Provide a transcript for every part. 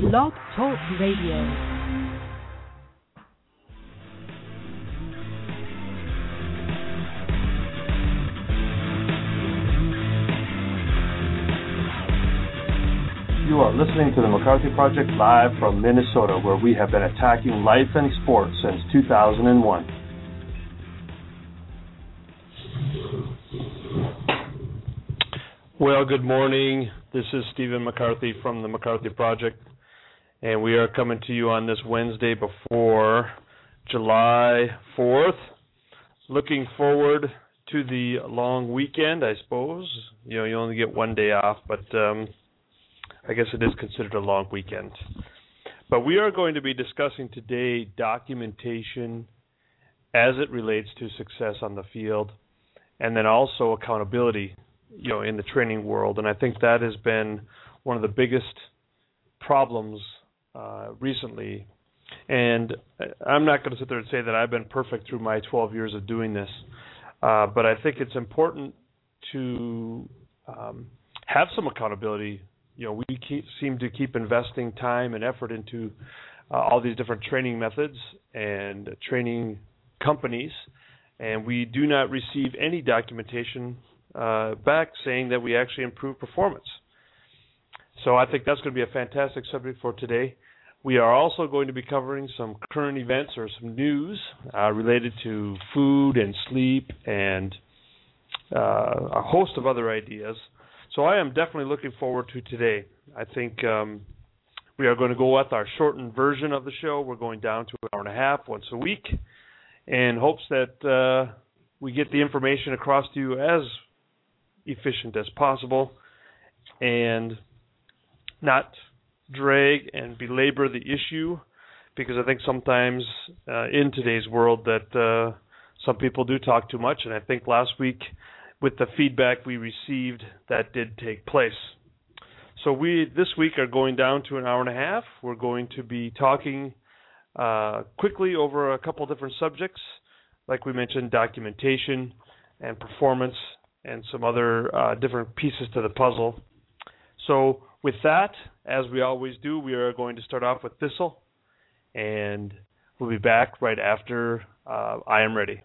Blog Talk Radio. You are listening to the McCarthy Project live from Minnesota, where we have been attacking life and sports since 2001. Well, good morning. This is Stephen McCarthy from the McCarthy Project, and we are coming to you on this Wednesday before July 4th. Looking forward to the long weekend, I suppose. You only get one day off, but I guess it is considered a long weekend. But we are going to be discussing today documentation as it relates to success on the field, and then also accountability, in the training world. And I think that has been one of the biggest problems recently. And I'm not going to sit there and say that I've been perfect through my 12 years of doing this, but I think it's important to have some accountability. We seem to keep investing time and effort into all these different training methods and training companies, and we do not receive any documentation back saying that we actually improve performance. So I think that's going to be a fantastic subject for today. We are also going to be covering some current events or some news related to food and sleep and a host of other ideas. So I am definitely looking forward to today. I think we are going to go with our shortened version of the show. We're going down to an hour and a half once a week in hopes that we get the information across to you as efficient as possible and not drag and belabor the issue, because I think sometimes in today's world that some people do talk too much, and I think last week with the feedback we received, that did take place. So we this week are going down to an hour and a half. We're going to be talking quickly over a couple different subjects, like we mentioned, documentation and performance and some other different pieces to the puzzle. So with that, as we always do, we are going to start off with Thistle, and we'll be back right after I am ready.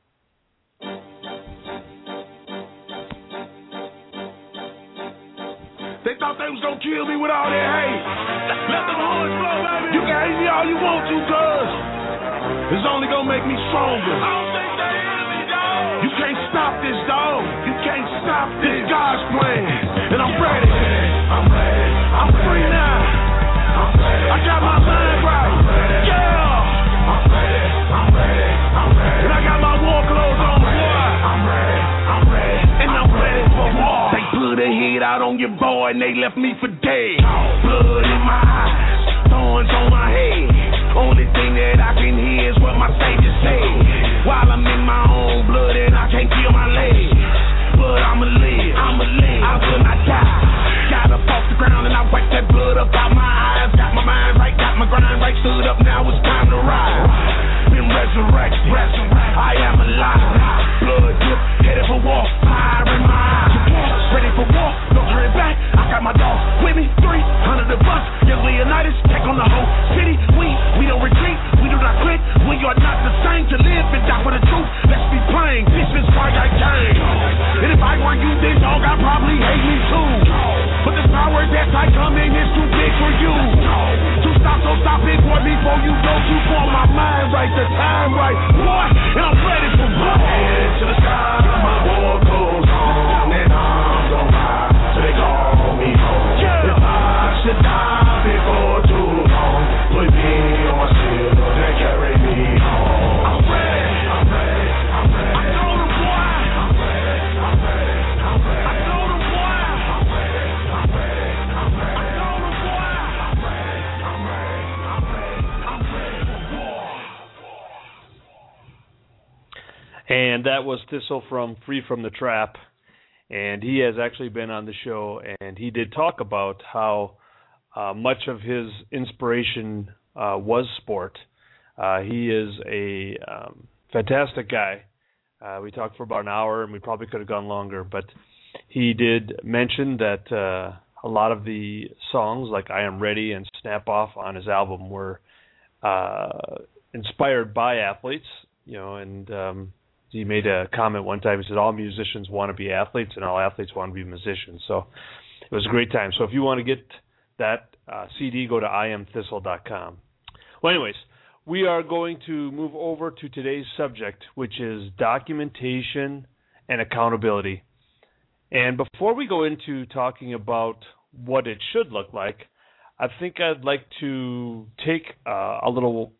They thought they was gonna kill me with all that hate. Let them horns blow, baby. You can hate me all you want to, cuz it's only gonna make me stronger. I don't think they hear me, dog. You can't stop this, dog. You can't stop this. God's plan. And I'm ready. I'm ready. I'm free now. I'm ready. I got my mind right. Yeah. I'm ready. I'm ready. I'm ready. And I got my war clothes on, boy. I'm ready. I'm ready. And I'm ready for war. They put a hit out on your boy and they left me for dead. Blood in my eyes, thorns on my head. Only thing that I can hear is what my Savior said. While I'm in my own blood and I can't feel my legs, but I'ma live, I will not die. Got up off the ground and I wiped that blood up out my eyes. Got my mind right, got my grind right, stood up, now it's time to ride. Been resurrected, I am alive. Blood drip, headed for war, fire in my eyes. Ready for war, no turning back. I got my dogs with me, 300 of us. Young Leonidas, take on the whole city. We don't retreat, we do not quit. We are not the same, to live and die for the truth. Let's be plain, this is why I came. And if I were you, then dog, I'd probably hate me too. But this power that's I come in is too big for you. To stop, so stop it, boy, before you go too far. My mind right, the time right, boy, and I'm ready for war. Head to the sky, my war goes on, and I'm gonna ride till they call me home. Yeah. If I should die before too long, put me on my shield and carry me home. I'm ready, I'm ready, I'm ready. I told them, boy. I'm ready, I'm ready, I'm ready. I told them, boy. I'm ready, I'm ready, I'm ready. I told them, boy. I'm ready, I'm ready, I'm ready. I'm ready for war. And that was Thistle from Free from the Trap. And he has actually been on the show, and he did talk about how much of his inspiration was sport. He is a fantastic guy. We talked for about an hour, and we probably could have gone longer, but he did mention that a lot of the songs, like I Am Ready and Snap Off on his album, were inspired by athletes, and he made a comment one time. He said, all musicians want to be athletes and all athletes want to be musicians. So it was a great time. So if you want to get that CD, go to iamthistle.com. Well, anyways, we are going to move over to today's subject, which is documentation and accountability. And before we go into talking about what it should look like, I think I'd like to take a little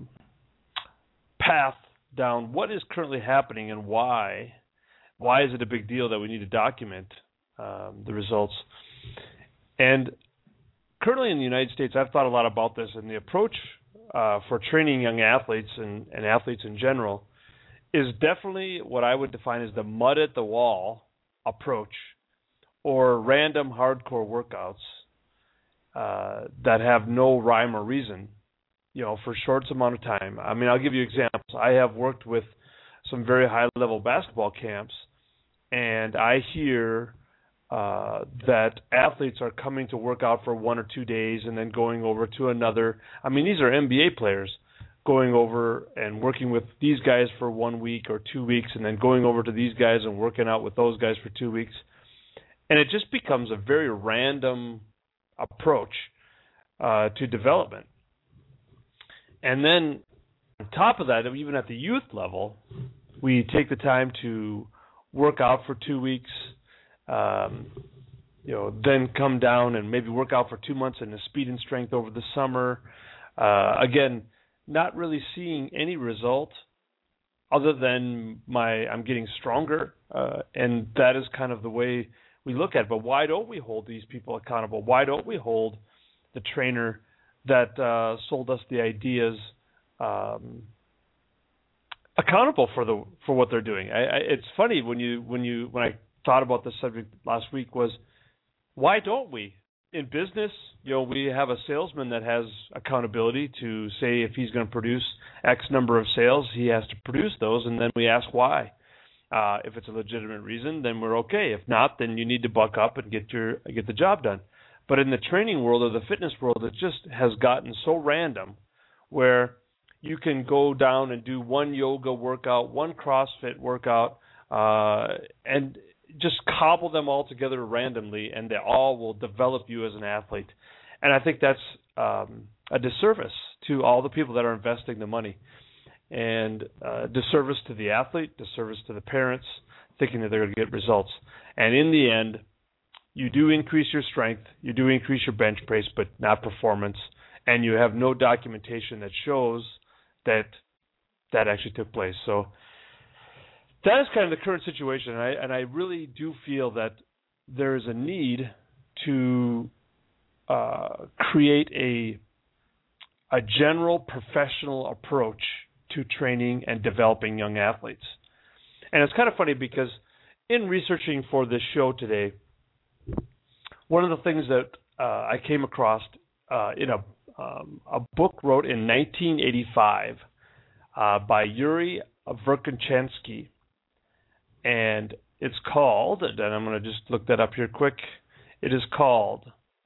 path down what is currently happening and why. Why is it a big deal that we need to document the results? And currently in the United States, I've thought a lot about this, and the approach for training young athletes and athletes in general is definitely what I would define as the mud at the wall approach, or random hardcore workouts that have no rhyme or reason, for short amount of time. I mean, I'll give you examples. I have worked with some very high-level basketball camps, and I hear that athletes are coming to work out for 1 or 2 days and then going over to another. I mean, these are NBA players going over and working with these guys for 1 week or 2 weeks and then going over to these guys and working out with those guys for 2 weeks. And it just becomes a very random approach to development. And then on top of that, even at the youth level, we take the time to work out for 2 weeks, then come down and maybe work out for 2 months in the speed and strength over the summer. Again, not really seeing any result other than I'm getting stronger, and that is kind of the way we look at it. But why don't we hold these people accountable? Why don't we hold the trainer that sold us the ideas accountable for what they're doing? It's funny when I thought about this subject last week was, why don't we? In business, we have a salesman that has accountability to say if he's going to produce X number of sales, he has to produce those, and then we ask why. If it's a legitimate reason, then we're okay. If not, then you need to buck up and get the job done. But in the training world or the fitness world, it just has gotten so random where you can go down and do one yoga workout, one CrossFit workout, and just cobble them all together randomly, and they all will develop you as an athlete. And I think that's a disservice to all the people that are investing the money, and disservice to the athlete, disservice to the parents, thinking that they're going to get results. And in the end, you do increase your strength, you do increase your bench press, but not performance, and you have no documentation that shows that actually took place. So that is kind of the current situation, and I really do feel that there is a need to create a general professional approach to training and developing young athletes. And it's kind of funny because in researching for this show today, one of the things that I came across in a book wrote in 1985 by Yuri Verkhoshansky, and it's called, and I'm going to just look that up here quick, it is called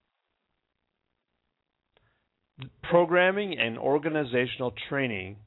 Programming and Organizational Training,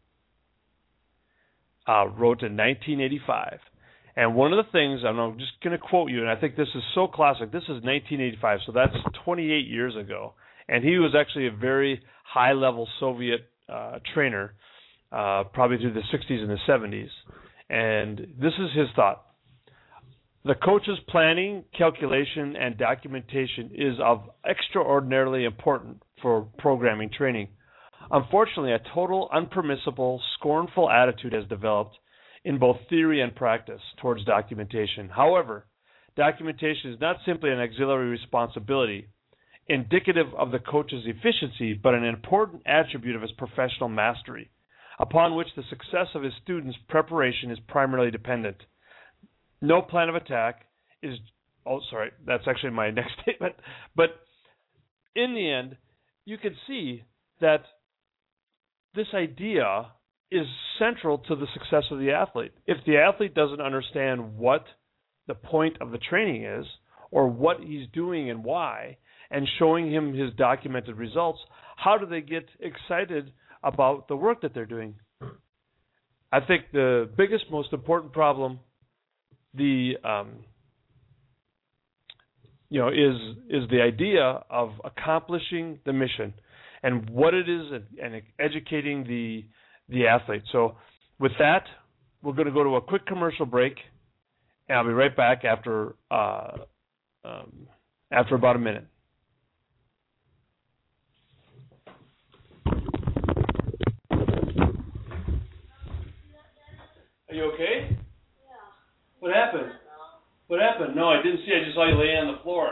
wrote in 1985. And one of the things, I'm just going to quote you, and I think this is so classic. This is 1985, so that's 28 years ago. And he was actually a very high-level Soviet trainer, probably through the 60s and the 70s. And this is his thought. The coach's planning, calculation, and documentation is of extraordinarily important for programming training. Unfortunately, a total, unpermissible, scornful attitude has developed in both theory and practice towards documentation. However, documentation is not simply an auxiliary responsibility indicative of the coach's efficiency, but an important attribute of his professional mastery, upon which the success of his students' preparation is primarily dependent. No plan of attack is... Oh, sorry, that's actually my next statement. But in the end, you can see that this idea is central to the success of the athlete. If the athlete doesn't understand what the point of the training is, or what he's doing and why, and showing him his documented results, how do they get excited about the work that they're doing? I think the biggest, most important problem, is the idea of accomplishing the mission and what it is, and educating the athlete. So, with that, we're going to go to a quick commercial break, and I'll be right back after about a minute. Are you okay? Yeah. What happened? What happened? No, I didn't see. I just saw you lay on the floor.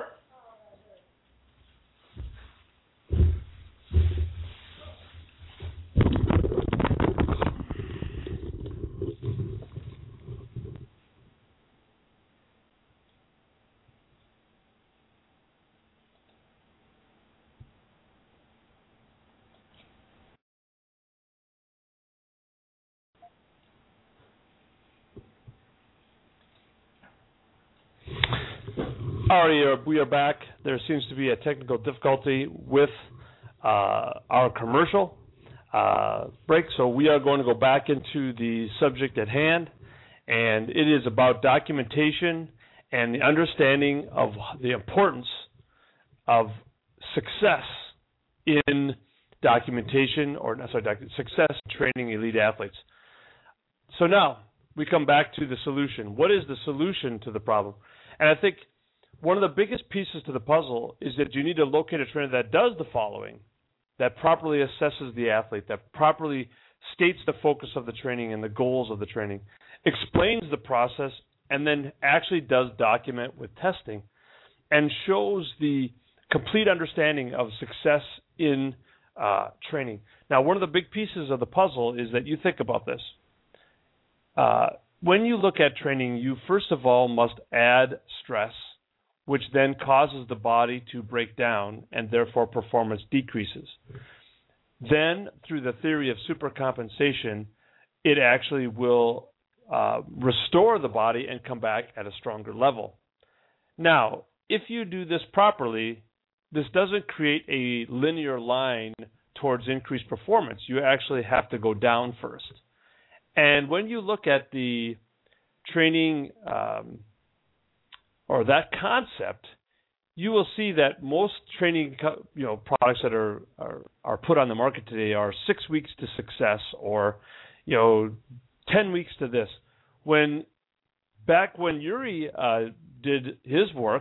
All right, we are back. There seems to be a technical difficulty with our commercial break, so we are going to go back into the subject at hand, and it is about documentation and the understanding of the importance of success in documentation, success in training elite athletes. So now we come back to the solution. What is the solution to the problem? And I think one of the biggest pieces to the puzzle is that you need to locate a trainer that does the following, that properly assesses the athlete, that properly states the focus of the training and the goals of the training, explains the process, and then actually does document with testing, and shows the complete understanding of success in training. Now, one of the big pieces of the puzzle is that you think about this. When you look at training, you first of all must add stress, which then causes the body to break down, and therefore performance decreases. Then, through the theory of supercompensation, it actually will restore the body and come back at a stronger level. Now, if you do this properly, this doesn't create a linear line towards increased performance. You actually have to go down first. And when you look at the training or that concept, you will see that most training products that are put on the market today are 6 weeks to success, or 10 weeks to this. Back when Yuri did his work,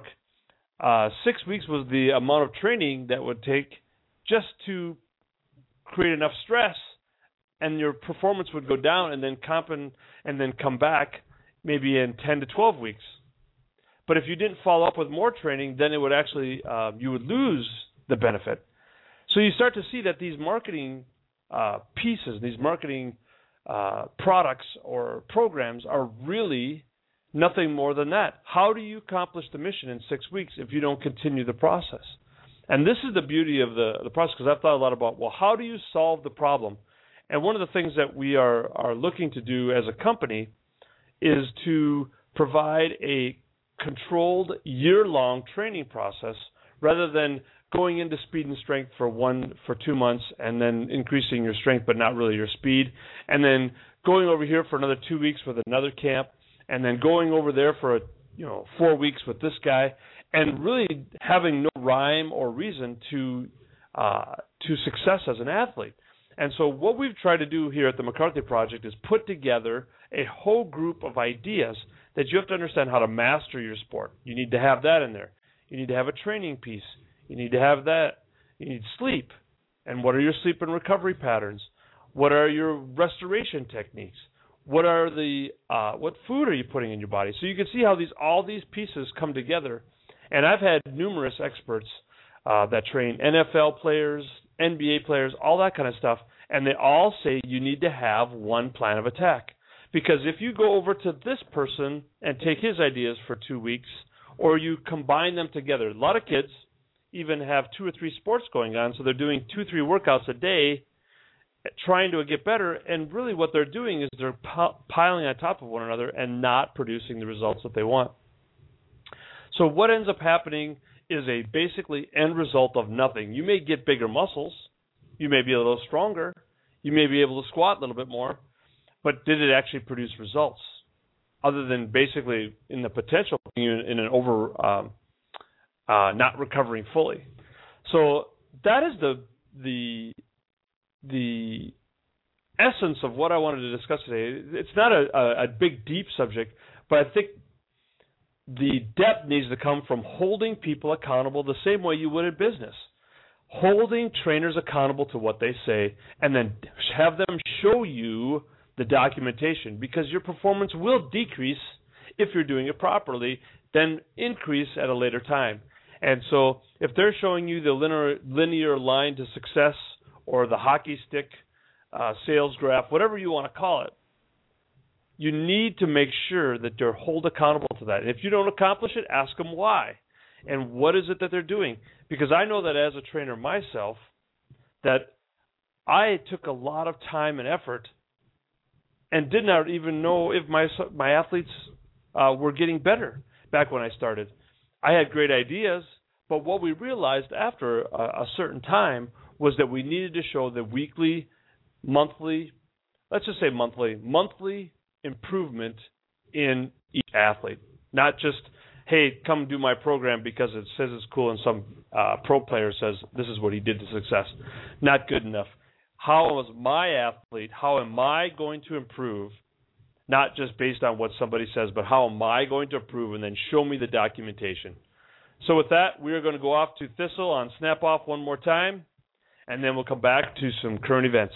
6 weeks was the amount of training that would take just to create enough stress, and your performance would go down and then come back maybe in 10 to 12 weeks. But if you didn't follow up with more training, then it would actually you would lose the benefit. So you start to see that these marketing pieces, these marketing products or programs are really nothing more than that. How do you accomplish the mission in 6 weeks if you don't continue the process? And this is the beauty of the process, because I've thought a lot about, well, how do you solve the problem? And one of the things that we are looking to do as a company is to provide a controlled year-long training process, rather than going into speed and strength for 2 months and then increasing your strength but not really your speed, and then going over here for another 2 weeks with another camp, and then going over there for 4 weeks with this guy, and really having no rhyme or reason to success as an athlete. And so what we've tried to do here at the McCarthy Project is put together a whole group of ideas that you have to understand how to master your sport. You need to have that in there. You need to have a training piece. You need to have that. You need sleep. And what are your sleep and recovery patterns? What are your restoration techniques? What food are you putting in your body? So you can see how all these pieces come together. And I've had numerous experts that train NFL players, NBA players, all that kind of stuff, and they all say you need to have one plan of attack. Because if you go over to this person and take his ideas for 2 weeks, or you combine them together, a lot of kids even have 2 or 3 sports going on, so they're doing 2 or 3 workouts a day trying to get better, and really what they're doing is they're piling on top of one another and not producing the results that they want. So what ends up happening is a basically end result of nothing. You may get bigger muscles. You may be a little stronger. You may be able to squat a little bit more. But did it actually produce results? Other than basically in the potential in an over not recovering fully. So that is the essence of what I wanted to discuss today. It's not a big, deep subject, but I think the depth needs to come from holding people accountable the same way you would in business. Holding trainers accountable to what they say, and then have them show you the documentation, because your performance will decrease if you're doing it properly, then increase at a later time. And so if they're showing you the linear line to success or the hockey stick sales graph, whatever you want to call it, you need to make sure that they're held accountable to that. And if you don't accomplish it, ask them why. And what is it that they're doing? Because I know that as a trainer myself, that I took a lot of time and effort and did not even know if my athletes were getting better back when I started. I had great ideas, but what we realized after a certain time was that we needed to show the weekly, monthly, let's just say monthly improvement in each athlete. Not just, hey, come do my program because it says it's cool and some pro player says this is what he did to success. Not good enough. How was my athlete, how am I going to improve, not just based on what somebody says, but how am I going to improve, and then show me the documentation. So with that, we are going to go off to Thistle on Snap Off one more time, and then we'll come back to some current events.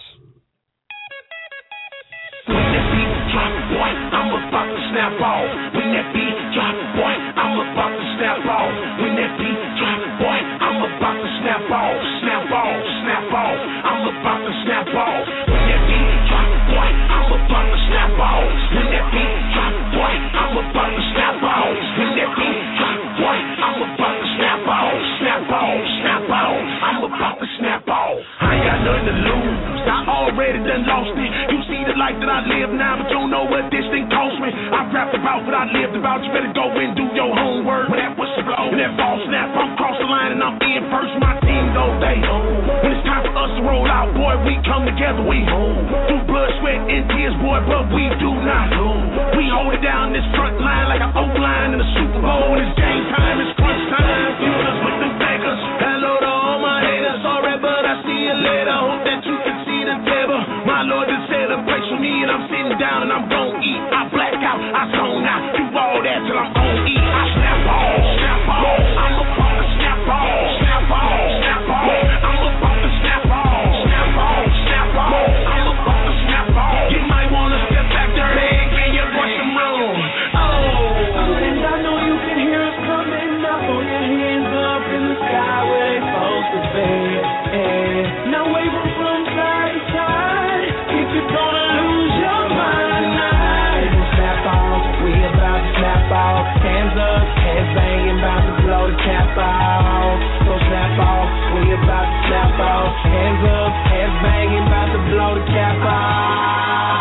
When that beat drop, boy, I'm about to snap off. When that beat drop, boy, I'm about to snap off. When that beat drop, boy, I'm about to snap off. Snap off, snap off. I'm about to snap off. When that beat drop, boy, I'm about to snap off. When that beat drop, boy, I'm about to snap off. When that beat drop, boy, I'm about to snap off. Snap off, snap off. I'm about to snap off. I ain't got nothing to lose. I already done lost it. You see the life that I live now, but you don't know what this thing cost me. I rapped about what I lived about. You better go and do your homework. When that whistle blow, when that ball snap, I'm cross the line and I'm in first. My team go day. When it's time for us to roll out, boy, we come together. We through blood, sweat, and tears, boy, but we do not lose. We hold it down this front line like an O-line in the Super Bowl. It's game time, it's crunch time. Fuel us with them bangers. Hello to all my haters. Sorry, but I see you later. Hope that you can see the table. My Lord just said a place for me, and I'm sitting down and I'm gon' eat. I black out, I zone out, do all that till I'm on E. I snap off, snap off. I'm about to snap off, snap off, snap off. I'm about to snap off, snap off, snap off. I'm about to snap off. You might wanna step back there and get your voice some room. Oh, and I know you can hear us coming up. Throw your hands up in the sky where they supposed to be. And now wave them from side to side. If you're gonna lose your mind tonight, snap off. We about to snap off. Hands up, hands banging, about to blow the cap off. So snap off. We about to snap off. Hands up, hands banging, about to blow the cap off.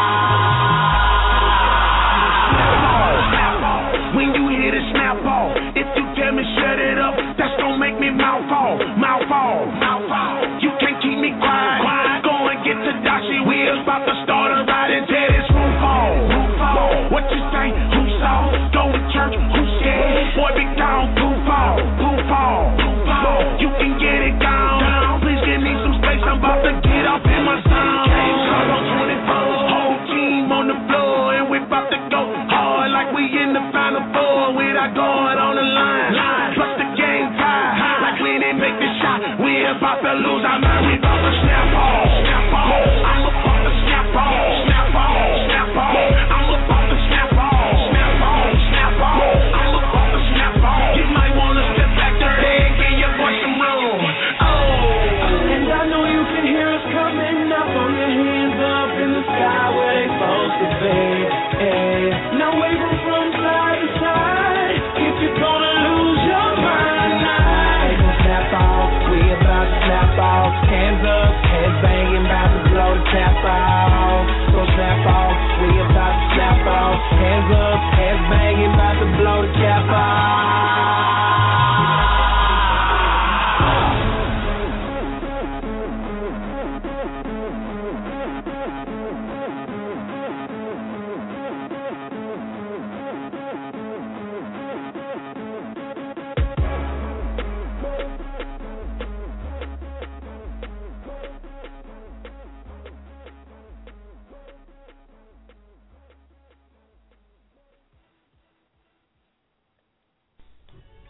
When you hear the snap off, if you tell me shut it up, that's gonna make me mouth off, mouth off, mouth off. You can't keep me quiet. Go and get to Dashi Wheels, about to start a ride and tear this roof off, roof off. What you say? Who saw? Go to church? Who scared? Boy, big down, poof off, poof off, poof off. You can get it down. Please give me some space. I'm about to get up in my sound. Call on 24, whole team on the floor, and we about to go hard like we in the Final Four with our guard on the line. Plus the game tied, like when they make the shot, we about to lose our mind. We about to snap off, snap off. I'm about to snap off, snap off, snap off. I'm about to snap off, snap off, snap off. I'm about to snap off. You might wanna step back there and get your voice some room. Oh, and I know you can hear us coming up. Throw your hands up in the sky where they supposed to be. Now wave them from side to side. If you're gonna lose your mind tonight, snap off. We about to snap off. Hands up, hands back.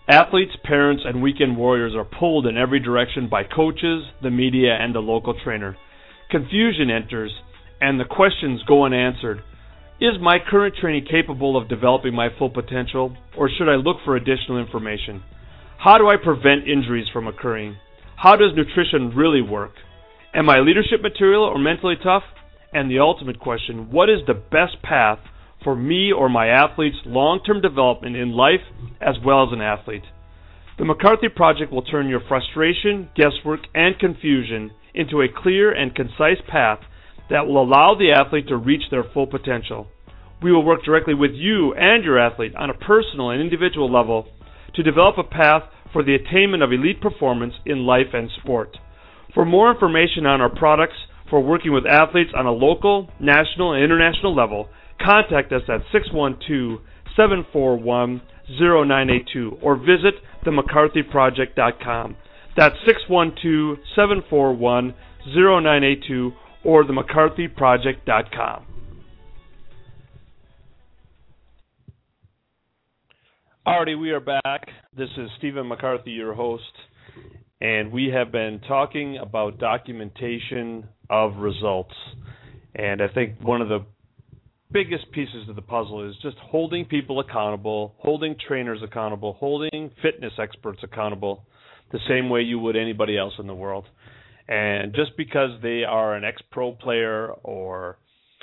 Athletes, parents, and weekend warriors are pulled in every direction by coaches, the media, and the local trainer. Confusion enters, and the questions go unanswered. Is my current training capable of developing my full potential, or should I look for additional information? How do I prevent injuries from occurring? How does nutrition really work? Am I leadership material or mentally tough? And the ultimate question, what is the best path for me or my athlete's long-term development in life as well as an athlete? The McCarthy Project will turn your frustration, guesswork, and confusion into a clear and concise path that will allow the athlete to reach their full potential. We will work directly with you and your athlete on a personal and individual level to develop a path for the attainment of elite performance in life and sport. For more information on our products for working with athletes on a local, national, and international level, contact us at 612-741-0982 or visit themccarthyproject.com. That's 612-741-0982 or themccarthyproject.com. Alrighty, we are back. This is Stephen McCarthy, your host, and we have been talking about documentation of results. And I think one of the biggest pieces of the puzzle is just holding people accountable, holding trainers accountable, holding fitness experts accountable the same way you would anybody else in the world. And just because they are an ex-pro player or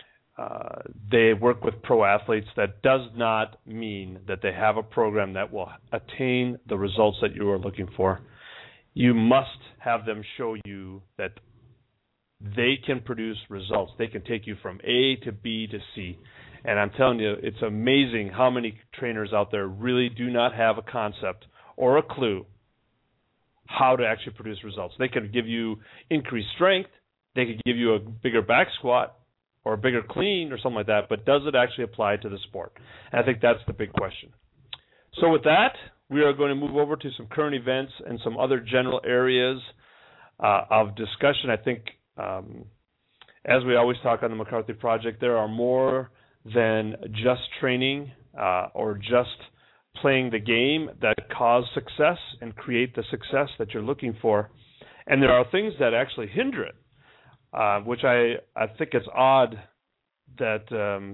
they work with pro athletes, that does not mean that they have a program that will attain the results that you are looking for. You must have them show you that they can produce results. They can take you from A to B to C. And I'm telling you, it's amazing how many trainers out there really do not have a concept or a clue how to actually produce results. They could give you increased strength, they could give you a bigger back squat or a bigger clean or something like that, but does it actually apply to the sport? And I think that's the big question. So with that, we are going to move over to some current events and some other general areas of discussion. I think, as we always talk on the McCarthy Project, there are more than just training or just playing the game that cause success and create the success that you're looking for. And there are things that actually hinder it, which I think it's odd that,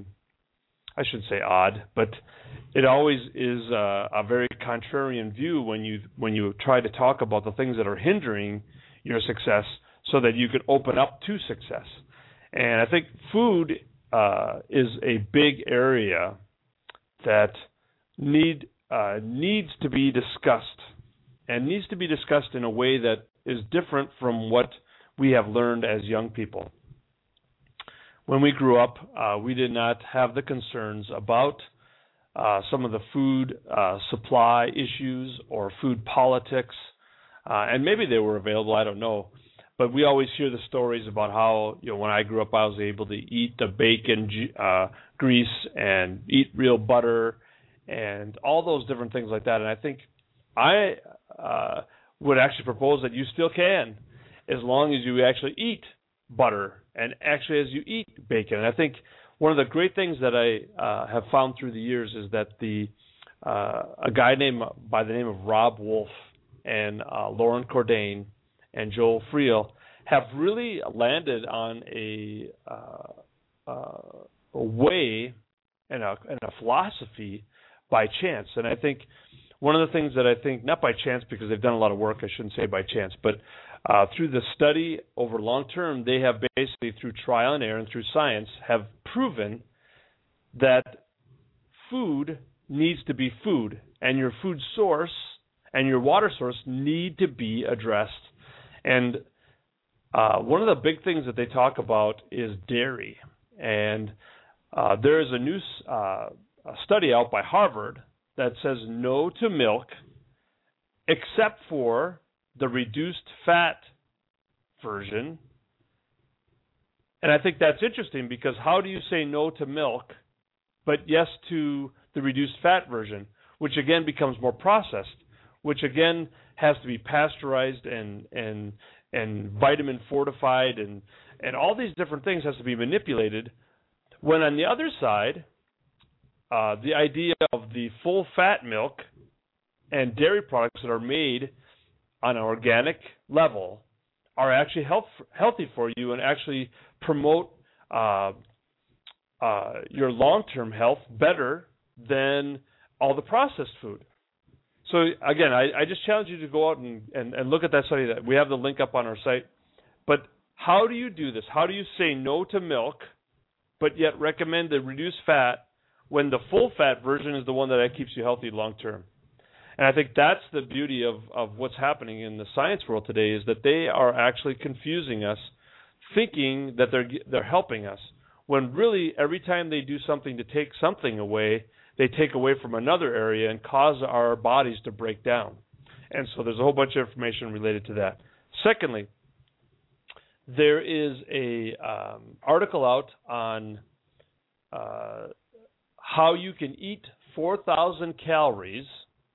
I shouldn't say odd, but it always is a very contrarian view when you try to talk about the things that are hindering your success so that you can open up to success. And I think food is a big area that needs to be discussed, and needs to be discussed in a way that is different from what we have learned as young people. When we grew up, we did not have the concerns about some of the food supply issues or food politics, and maybe they were available, I don't know. But we always hear the stories about how, when I grew up, I was able to eat the bacon grease and eat real butter and all those different things like that. And I think I would actually propose that you still can, as long as you actually eat butter and actually as you eat bacon. And I think one of the great things that I have found through the years is that a guy by the name of Rob Wolf and Lauren Cordain and Joel Friel have really landed on a way and a philosophy by chance. And I think one of the things that I think, not by chance because they've done a lot of work, I shouldn't say by chance, but through the study over long term, they have basically, through trial and error and through science, have proven that food needs to be food, and your food source and your water source need to be addressed. And one of the big things that they talk about is dairy. And there is a new study out by Harvard that says no to milk except for the reduced fat version. And I think that's interesting, because how do you say no to milk but yes to the reduced fat version, which again becomes more processed, which again has to be pasteurized and vitamin fortified and all these different things has to be manipulated, when on the other side, the idea of the full fat milk and dairy products that are made on an organic level are actually healthy for you and actually promote your long-term health better than all the processed food. So again, I just challenge you to go out and look at that study. That we have the link up on our site. But how do you do this? How do you say no to milk, but yet recommend the reduced fat when the full-fat version is the one that keeps you healthy long-term? And I think that's the beauty of what's happening in the science world today, is that they are actually confusing us, thinking that they're helping us, when really every time they do something to take something away, they take away from another area and cause our bodies to break down. And so there's a whole bunch of information related to that. Secondly, there is a article out on how you can eat 4,000 calories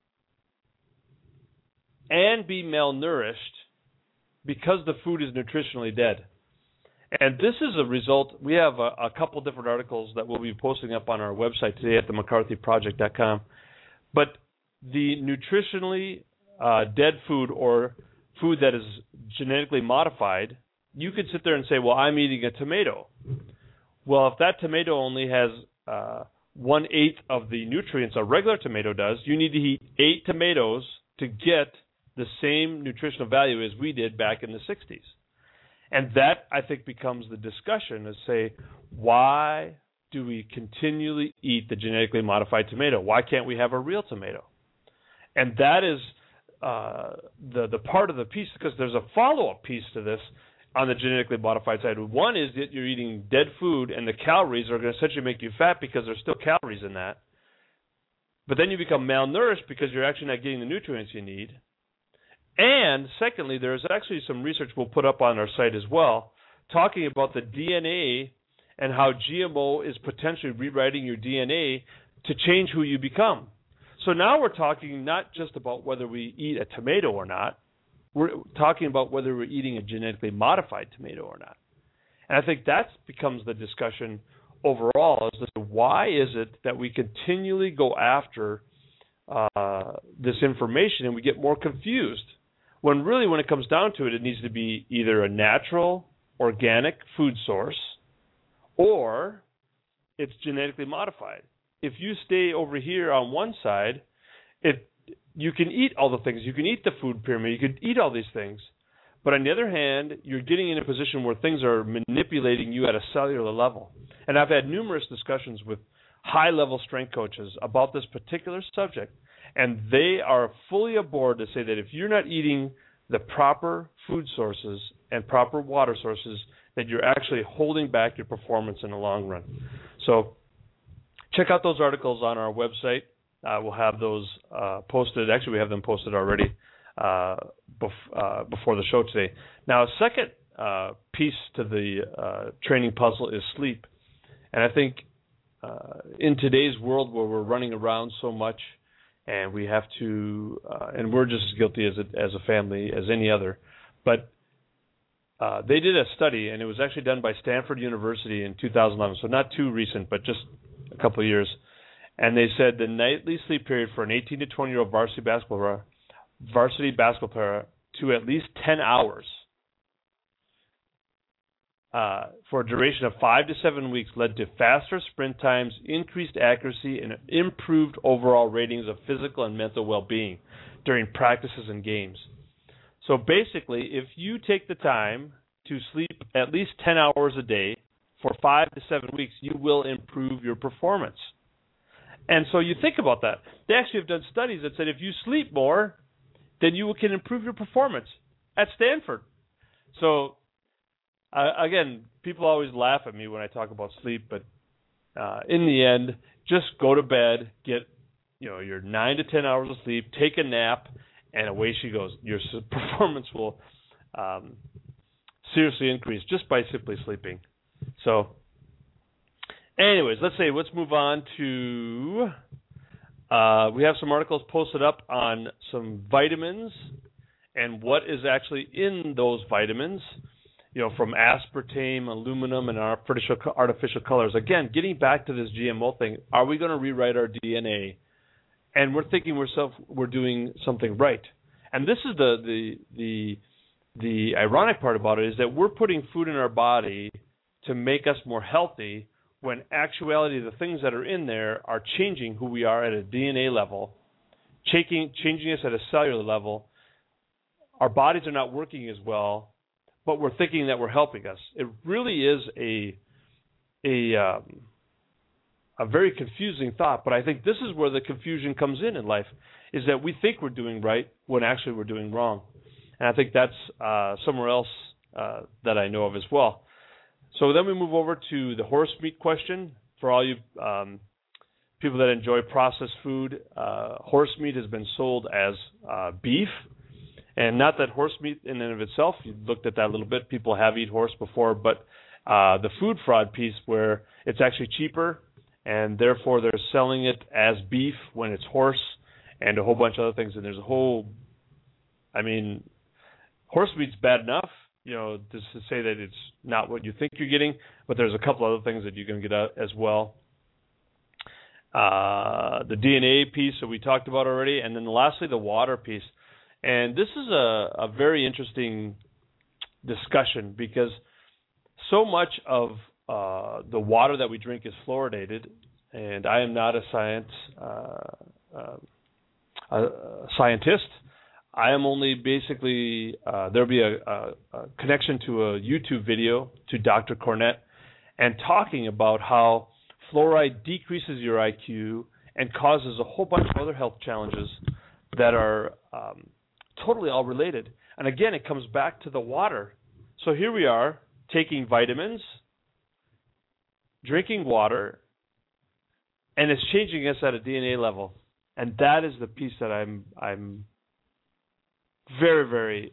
and be malnourished because the food is nutritionally dead. And this is a result. We have a couple different articles that we'll be posting up on our website today at themccarthyproject.com. But the nutritionally dead food, or food that is genetically modified, you could sit there and say, well, I'm eating a tomato. Well, if that tomato only has 1/8 of the nutrients a regular tomato does, you need to eat 8 tomatoes to get the same nutritional value as we did back in the 60s. And that, I think, becomes the discussion, is say, why do we continually eat the genetically modified tomato? Why can't we have a real tomato? And that is the part of the piece, because there's a follow-up piece to this on the genetically modified side. One is that you're eating dead food, and the calories are going to essentially make you fat because there's still calories in that. But then you become malnourished because you're actually not getting the nutrients you need. And secondly, there's actually some research we'll put up on our site as well, talking about the DNA and how GMO is potentially rewriting your DNA to change who you become. So now we're talking not just about whether we eat a tomato or not. We're talking about whether we're eating a genetically modified tomato or not. And I think that becomes the discussion overall, is to why is it that we continually go after this information and we get more confused, when really, when it comes down to it, it needs to be either a natural, organic food source, or it's genetically modified. If you stay over here on one side, you can eat all the things. You can eat the food pyramid. You can eat all these things. But on the other hand, you're getting in a position where things are manipulating you at a cellular level. And I've had numerous discussions with high-level strength coaches about this particular subject, and they are fully aboard to say that if you're not eating the proper food sources and proper water sources, that you're actually holding back your performance in the long run. So check out those articles on our website. We'll have those posted. Actually, we have them posted already before the show today. Now, a second piece to the training puzzle is sleep. And I think in today's world where we're running around so much, and we have to, and we're just as guilty as a family as any other, but they did a study, and it was actually done by Stanford University in 2011, so not too recent, but just a couple of years. And they said the nightly sleep period for an 18 to 20-year-old varsity basketball player to at least 10 hours for a duration of 5 to 7 weeks led to faster sprint times, increased accuracy, and improved overall ratings of physical and mental well-being during practices and games. So basically, if you take the time to sleep at least 10 hours a day for 5 to 7 weeks, you will improve your performance. And so you think about that. They actually have done studies that said if you sleep more, then you can improve your performance at Stanford. So again, people always laugh at me when I talk about sleep, but in the end, just go to bed, get your 9 to 10 hours of sleep, take a nap, and away she goes. Your performance will seriously increase just by simply sleeping. So, anyways, let's move on to. We have some articles posted up on some vitamins and what is actually in those vitamins. From aspartame, aluminum, and artificial colors. Again, getting back to this GMO thing, are we going to rewrite our DNA and we're thinking we're doing something right. And this is the ironic part about it, is that we're putting food in our body to make us more healthy, when actuality the things that are in there are changing who we are at a DNA level, changing us at a cellular level. Our bodies are not working as well, but we're thinking that we're helping us. It really is a very confusing thought, but I think this is where the confusion comes in life, is that we think we're doing right when actually we're doing wrong. And I think that's somewhere else that I know of as well. So then we move over to the horse meat question. For all you people that enjoy processed food, horse meat has been sold as beef. And not that horse meat in and of itself, you looked at that a little bit, people have eaten horse before, but the food fraud piece where it's actually cheaper, and therefore they're selling it as beef when it's horse, and a whole bunch of other things. And there's a whole, horse meat's bad enough, just to say that it's not what you think you're getting, but there's a couple other things that you can get out as well. The DNA piece that we talked about already, and then lastly the water piece. And this is a very interesting discussion, because so much of the water that we drink is fluoridated, and I am not a scientist. I am only basically, there'll be a connection to a YouTube video to Dr. Cornett, and talking about how fluoride decreases your IQ and causes a whole bunch of other health challenges that are totally all related. And again, it comes back to the water. So here we are taking vitamins, drinking water, and it's changing us at a DNA level. And that is the piece that I'm very, very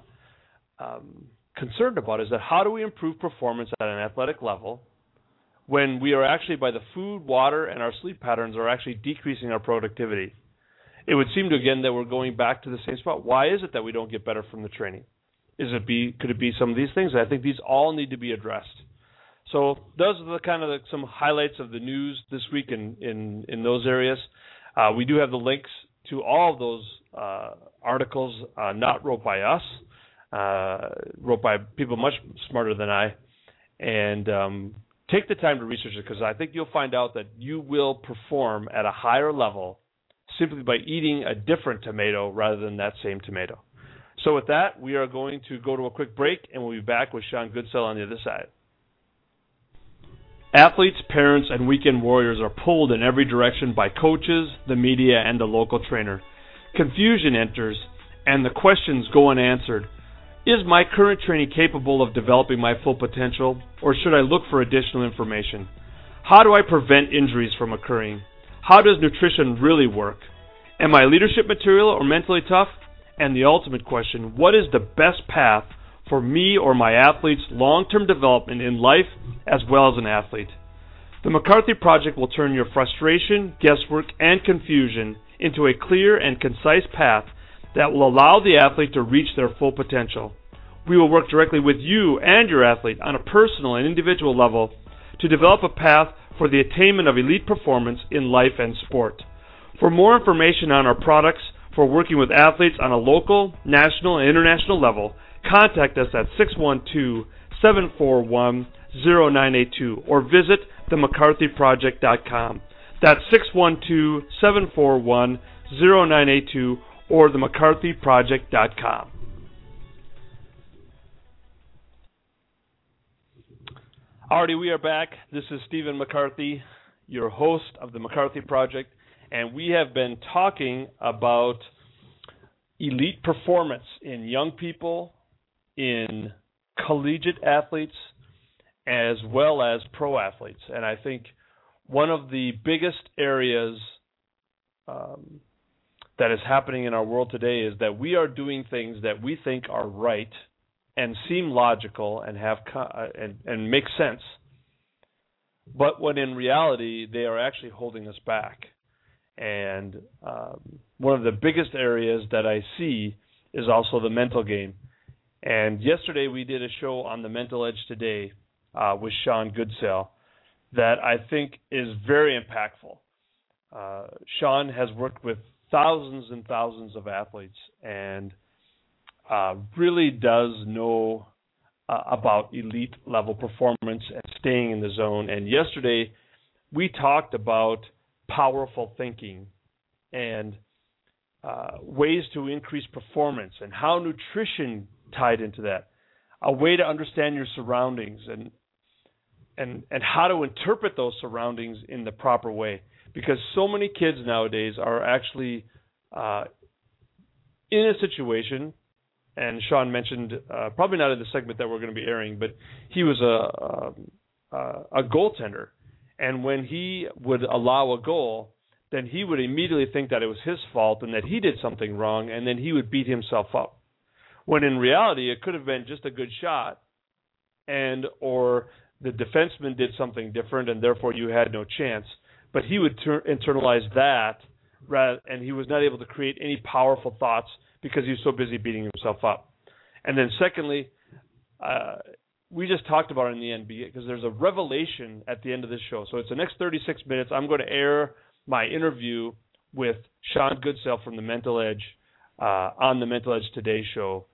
concerned about, is that how do we improve performance at an athletic level when we are actually, by the food, water, and our sleep patterns, are actually decreasing our productivity? It would seem to, again, that we're going back to the same spot. Why is it that we don't get better from the training? Could it be some of these things? I think these all need to be addressed. So those are the kind of some highlights of the news this week in those areas. We do have the links to all of those articles, not wrote by us, wrote by people much smarter than I. And take the time to research it, because I think you'll find out that you will perform at a higher level simply by eating a different tomato rather than that same tomato. So with that, we are going to go to a quick break, and we'll be back with Sean Goodsell on the other side. Athletes, parents, and weekend warriors are pulled in every direction by coaches, the media, and the local trainer. Confusion enters, and the questions go unanswered. Is my current training capable of developing my full potential, or should I look for additional information? How do I prevent injuries from occurring? How does nutrition really work? Am I leadership material or mentally tough? And the ultimate question, what is the best path for me or my athlete's long-term development in life as well as an athlete? The McCarthy Project will turn your frustration, guesswork, and confusion into a clear and concise path that will allow the athlete to reach their full potential. We will work directly with you and your athlete on a personal and individual level to develop a path for the attainment of elite performance in life and sport. For more information on our products for working with athletes on a local, national, and international level, contact us at 612-741-0982 or visit themccarthyproject.com. That's 612-741-0982 or themccarthyproject.com. Alrighty, we are back. This is Stephen McCarthy, your host of the McCarthy Project, and we have been talking about elite performance in young people, in collegiate athletes, as well as pro athletes. And I think one of the biggest areas that is happening in our world today is that we are doing things that we think are right and seem logical and have and make sense, but when in reality they are actually holding us back. And one of the biggest areas that I see is also the mental game. And yesterday we did a show on the Mental Edge Today with Sean Goodsell that I think is very impactful. Sean has worked with thousands and thousands of athletes and really does know about elite level performance and staying in the zone. And yesterday we talked about powerful thinking and ways to increase performance and how nutrition tied into that, a way to understand your surroundings and how to interpret those surroundings in the proper way. Because so many kids nowadays are actually in a situation, and Sean mentioned, probably not in the segment that we're going to be airing, but he was a goaltender. And when he would allow a goal, then he would immediately think that it was his fault and that he did something wrong, and then he would beat himself up. When in reality, it could have been just a good shot, or the defenseman did something different, and therefore you had no chance. But he would internalize that, and he was not able to create any powerful thoughts because he was so busy beating himself up. And then secondly, we just talked about it in the NBA because there's a revelation at the end of this show. So it's the next 36 minutes. I'm going to air my interview with Sean Goodsell from The Mental Edge on the Mental Edge Today show.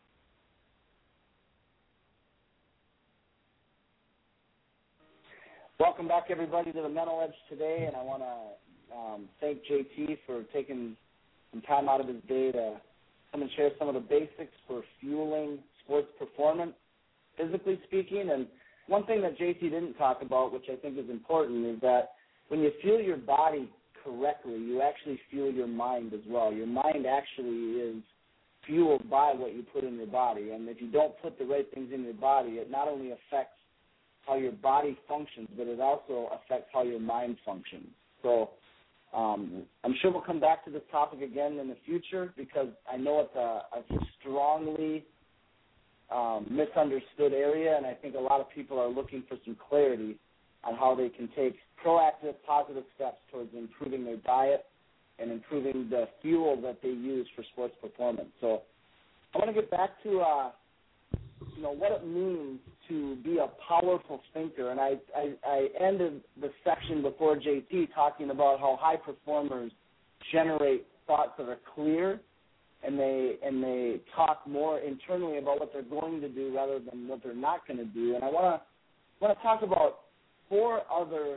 Welcome back, everybody, to the Mental Edge Today, and I want to thank JT for taking some time out of his day to come and share some of the basics for fueling sports performance, physically speaking. And one thing that JT didn't talk about, which I think is important, is that when you fuel your body correctly, you actually fuel your mind as well. Your mind actually is fueled by what you put in your body, and if you don't put the right things in your body, it not only affects how your body functions, but it also affects how your mind functions. So I'm sure we'll come back to this topic again in the future because I know it's a strongly misunderstood area, and I think a lot of people are looking for some clarity on how they can take proactive, positive steps towards improving their diet and improving the fuel that they use for sports performance. So I want to get back to what it means to be a powerful thinker. And I ended the section before JT talking about how high performers generate thoughts that are clear, and they talk more internally about what they're going to do rather than what they're not going to do. And I want to talk about four other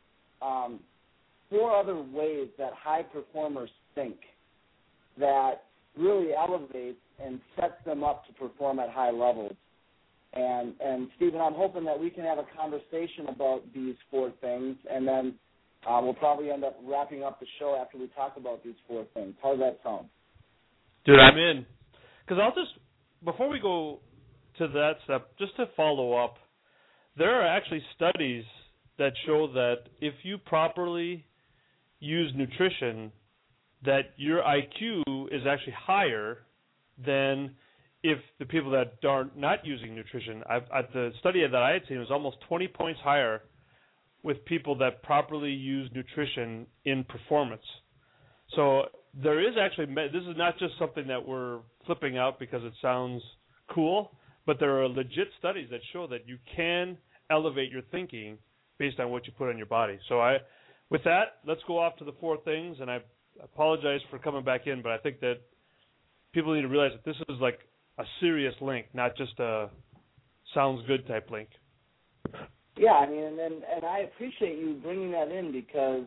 ways that high performers think that really elevates and sets them up to perform at high levels. And Stephen, I'm hoping that we can have a conversation about these four things, and then we'll probably end up wrapping up the show after we talk about these four things. How does that sound? Dude, I'm in. Because before we go to that step, just to follow up, there are actually studies that show that if you properly use nutrition, that your IQ is actually higher than if the people that are not using nutrition. The study that I had seen was almost 20 points higher with people that properly use nutrition in performance. So there is actually, this is not just something that we're flipping out because it sounds cool, but there are legit studies that show that you can elevate your thinking based on what you put on your body. So with that, let's go off to the four things, and I apologize for coming back in, but I think that people need to realize that this is like a serious link, not just a sounds good type link. Yeah, I mean, and I appreciate you bringing that in because,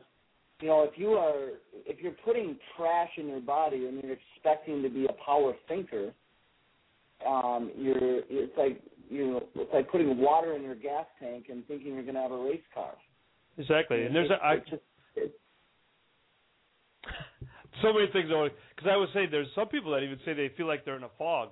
if you're putting trash in your body and you're expecting to be a power thinker, it's like putting water in your gas tank and thinking you're going to have a race car. Exactly, and there's so many things. Because I would say there's some people that even say they feel like they're in a fog.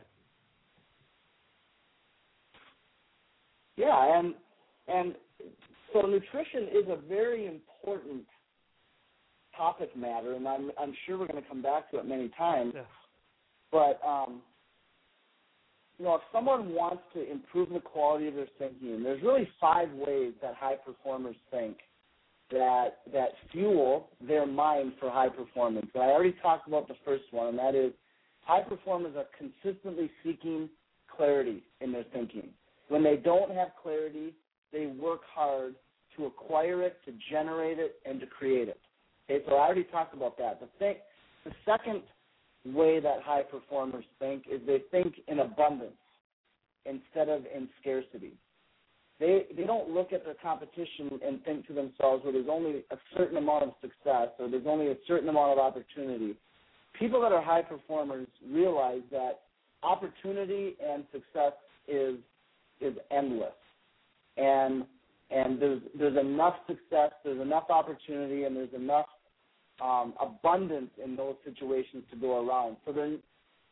Yeah, and so nutrition is a very important topic matter, and I'm sure we're going to come back to it many times. Yeah. But if someone wants to improve the quality of their thinking, there's really 5 ways that high performers think that fuel their mind for high performance. And I already talked about the first one, and that is high performers are consistently seeking clarity in their thinking. When they don't have clarity, they work hard to acquire it, to generate it, and to create it. Okay, so I already talked about that. The second way that high performers think is they think in abundance instead of in scarcity. They don't look at their competition and think to themselves, well, there's only a certain amount of success or there's only a certain amount of opportunity. People that are high performers realize that opportunity and success is endless. And there's enough success, there's enough opportunity, and there's enough abundance in those situations to go around. So then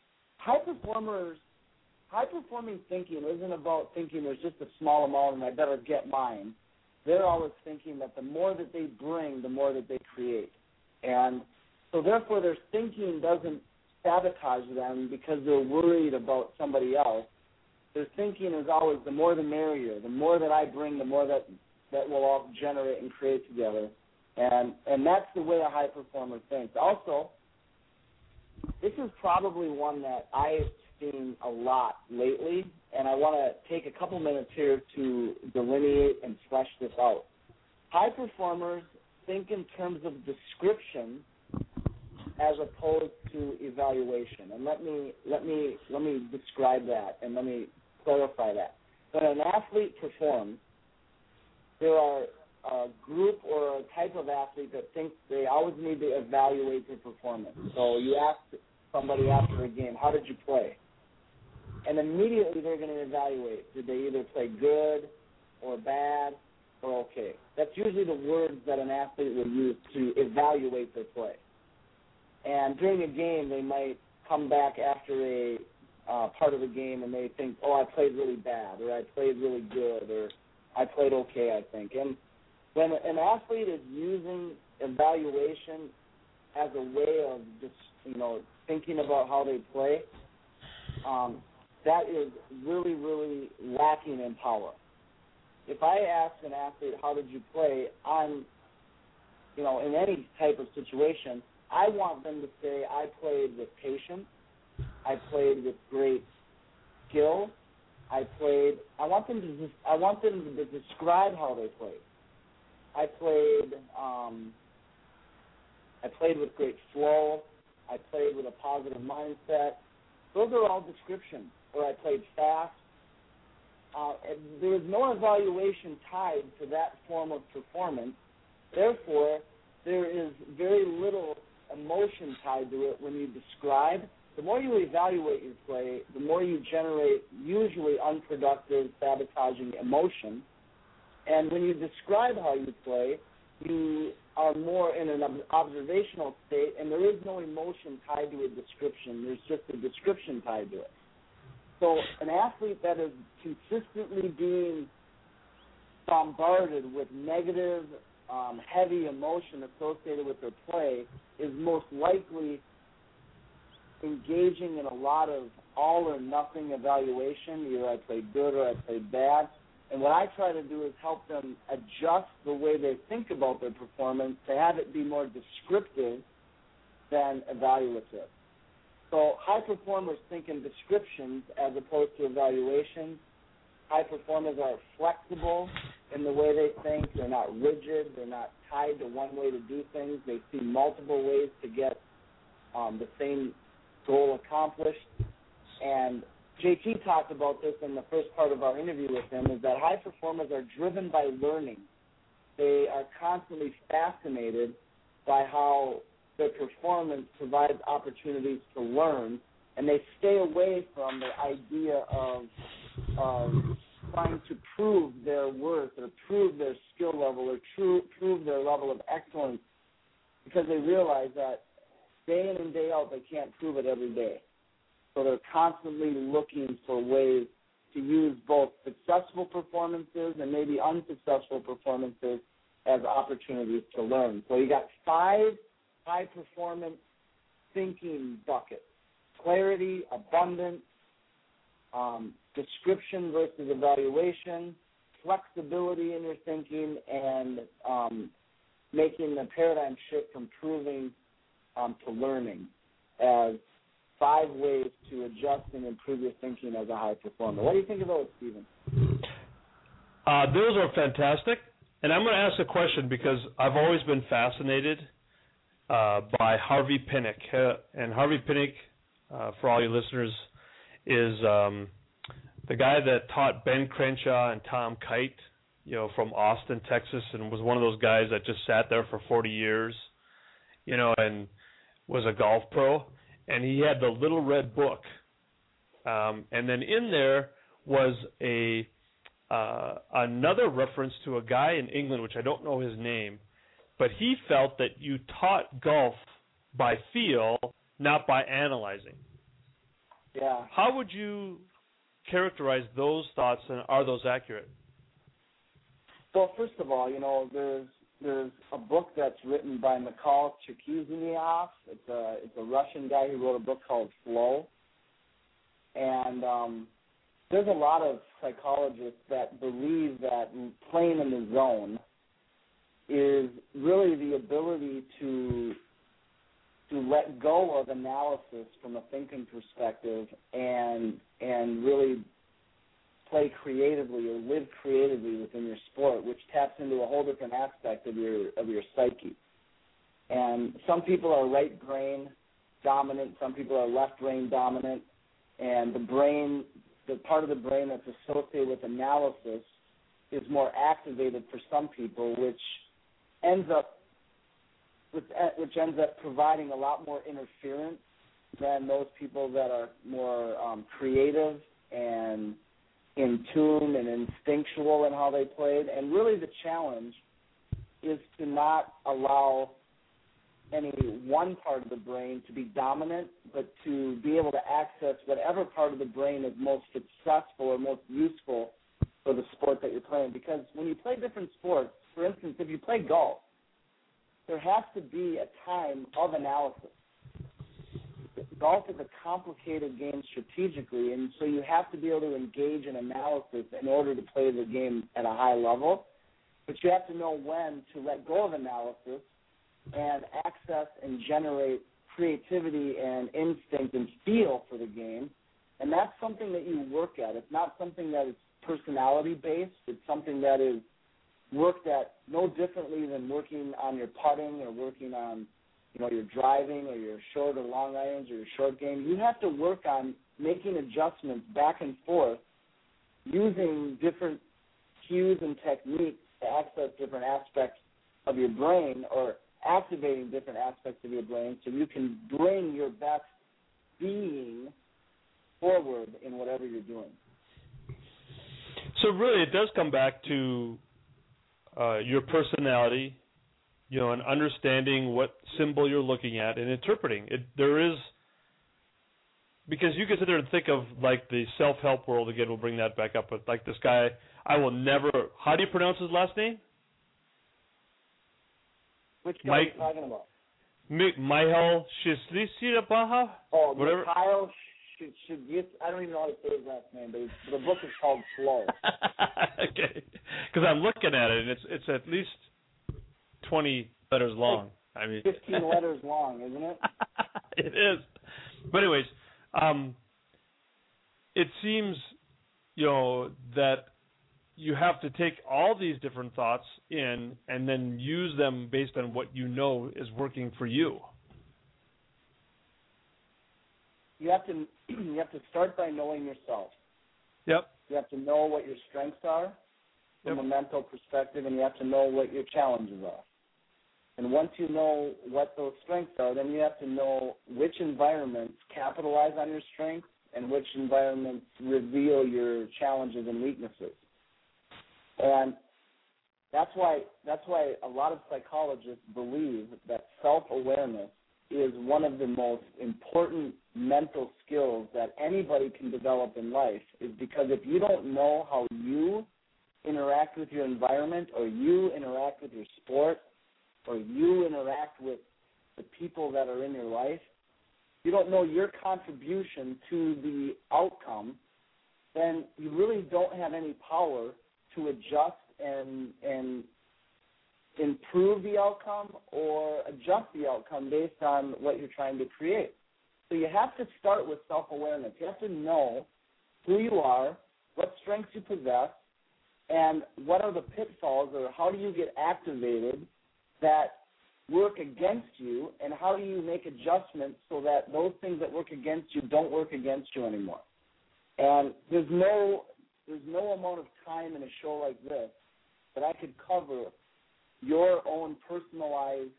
high-performing thinking isn't about thinking there's just a small amount and I better get mine. They're always thinking that the more that they bring, the more that they create. And so therefore their thinking doesn't sabotage them because they're worried about somebody else. Their thinking is always the more the merrier. The more that I bring, the more that we'll all generate and create together. And that's the way a high performer thinks. Also, this is probably one that I've seen a lot lately, and I want to take a couple minutes here to delineate and flesh this out. High performers think in terms of description as opposed to evaluation. And let me describe that and let me clarify that. When an athlete performs, there are a group or a type of athlete that thinks they always need to evaluate their performance. So you ask somebody after a game, how did you play? And immediately they're going to evaluate. Did they either play good or bad or okay? That's usually the words that an athlete will use to evaluate their play. And during a game, they might come back after a part of the game and they think, oh, I played really bad, or I played really good, or I played okay, I think. And when an athlete is using evaluation as a way of just, thinking about how they play, that is really, really lacking in power. If I ask an athlete, how did you play, in any type of situation, I want them to say, I played with patience, I played with great skill, I want them to describe how they played. I played with great flow, I played with a positive mindset. Those are all descriptions. Or I played fast. There is no evaluation tied to that form of performance. Therefore, there is very little emotion tied to it when you describe. The more you evaluate your play, the more you generate usually unproductive, sabotaging emotion. And when you describe how you play, you are more in an observational state, and there is no emotion tied to a description. There's just a description tied to it. So an athlete that is consistently being bombarded with negative, heavy emotion associated with their play is most likely engaging in a lot of all or nothing evaluation. Either I played good or I played bad. And what I try to do is help them adjust the way they think about their performance to have it be more descriptive than evaluative. So high performers think in descriptions as opposed to evaluations. High performers are flexible in the way they think. They're not rigid. They're not tied to one way to do things. They see multiple ways to get the same goal accomplished. And JT talked about this in the first part of our interview with him, is that high performers are driven by learning. They are constantly fascinated by how their performance provides opportunities to learn, and they stay away from the idea of trying to prove their worth or prove their skill level or prove their level of excellence, because they realize that day in and day out they can't prove it every day. So they're constantly looking for ways to use both successful performances and maybe unsuccessful performances as opportunities to learn. So you got 5 high-performance thinking buckets: clarity, abundance, description versus evaluation, flexibility in your thinking, and making the paradigm shift from proving to learning as 5 ways to adjust and improve your thinking as a high performer. What do you think of those, Stephen? Those are fantastic. And I'm going to ask a question because I've always been fascinated by Harvey Pinnock. And Harvey Pinnock, for all you listeners, is the guy that taught Ben Crenshaw and Tom Kite, from Austin, Texas, and was one of those guys that just sat there for 40 years, and was a golf pro. And he had the Little Red Book. And then in there was another reference to a guy in England, which I don't know his name, but he felt that you taught golf by feel, not by analyzing. Yeah. How would you characterize those thoughts, and are those accurate? So first of all, there's a book that's written by Mikhail Csikszentmihalyi. It's a Russian guy who wrote a book called Flow. And there's a lot of psychologists that believe that playing in the zone is really the ability to let go of analysis from a thinking perspective and really play creatively or live creatively within your sport, which taps into a whole different aspect of your psyche. And some people are right brain dominant, some people are left brain dominant, and the part of the brain that's associated with analysis is more activated for some people, which ends up providing a lot more interference than those people that are more creative and in tune and instinctual in how they played. And really the challenge is to not allow any one part of the brain to be dominant, but to be able to access whatever part of the brain is most successful or most useful for the sport that you're playing. Because when you play different sports, for instance, if you play golf, there has to be a time of analysis. Golf is a complicated game strategically, and so you have to be able to engage in analysis in order to play the game at a high level. But you have to know when to let go of analysis and access and generate creativity and instinct and feel for the game. And that's something that you work at. It's not something that is personality-based. It's something that is worked at no differently than working on your putting or working on, your driving or your short or long irons or your short game. You have to work on making adjustments back and forth using different cues and techniques to access different aspects of your brain or activating different aspects of your brain so you can bring your best being forward in whatever you're doing. So really it does come back to your personality, and understanding what symbol you're looking at and interpreting it. Because you can sit there and think of like the self-help world again. We'll bring that back up. But like this guy, I will never. How do you pronounce his last name? Which guy are you talking about? Mihail Csikszentmihalyi. Oh, whatever. Mihail Csikszentmihalyi. I don't even know how to say his last name, but the book is called Flow. Okay, because I'm looking at it, and it's at least 20 letters long. I mean, 15 letters long, isn't it? It is. But anyways, it seems, that you have to take all these different thoughts in and then use them based on what you know is working for you. You have to start by knowing yourself. Yep. You have to know what your strengths are from a mental perspective, and you have to know what your challenges are. And once you know what those strengths are, then you have to know which environments capitalize on your strengths and which environments reveal your challenges and weaknesses. And that's why a lot of psychologists believe that self-awareness is one of the most important mental skills that anybody can develop in life, is because if you don't know how you interact with your environment, or you interact with your sport, or you interact with the people that are in your life, you don't know your contribution to the outcome, then you really don't have any power to adjust and improve the outcome or adjust the outcome based on what you're trying to create. So you have to start with self-awareness. You have to know who you are, what strengths you possess, and what are the pitfalls, or how do you get activated that work against you, and how do you make adjustments so that those things that work against you don't work against you anymore? And there's no amount of time in a show like this that I could cover your own personalized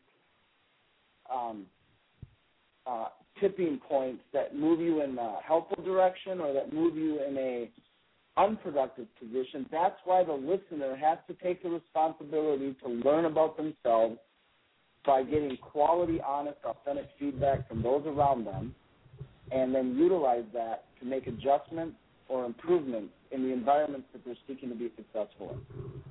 tipping points that move you in a helpful direction or that move you in a unproductive position. That's why the listener has to take the responsibility to learn about themselves by getting quality, honest, authentic feedback from those around them, and then utilize that to make adjustments or improvements in the environments that they're seeking to be successful in.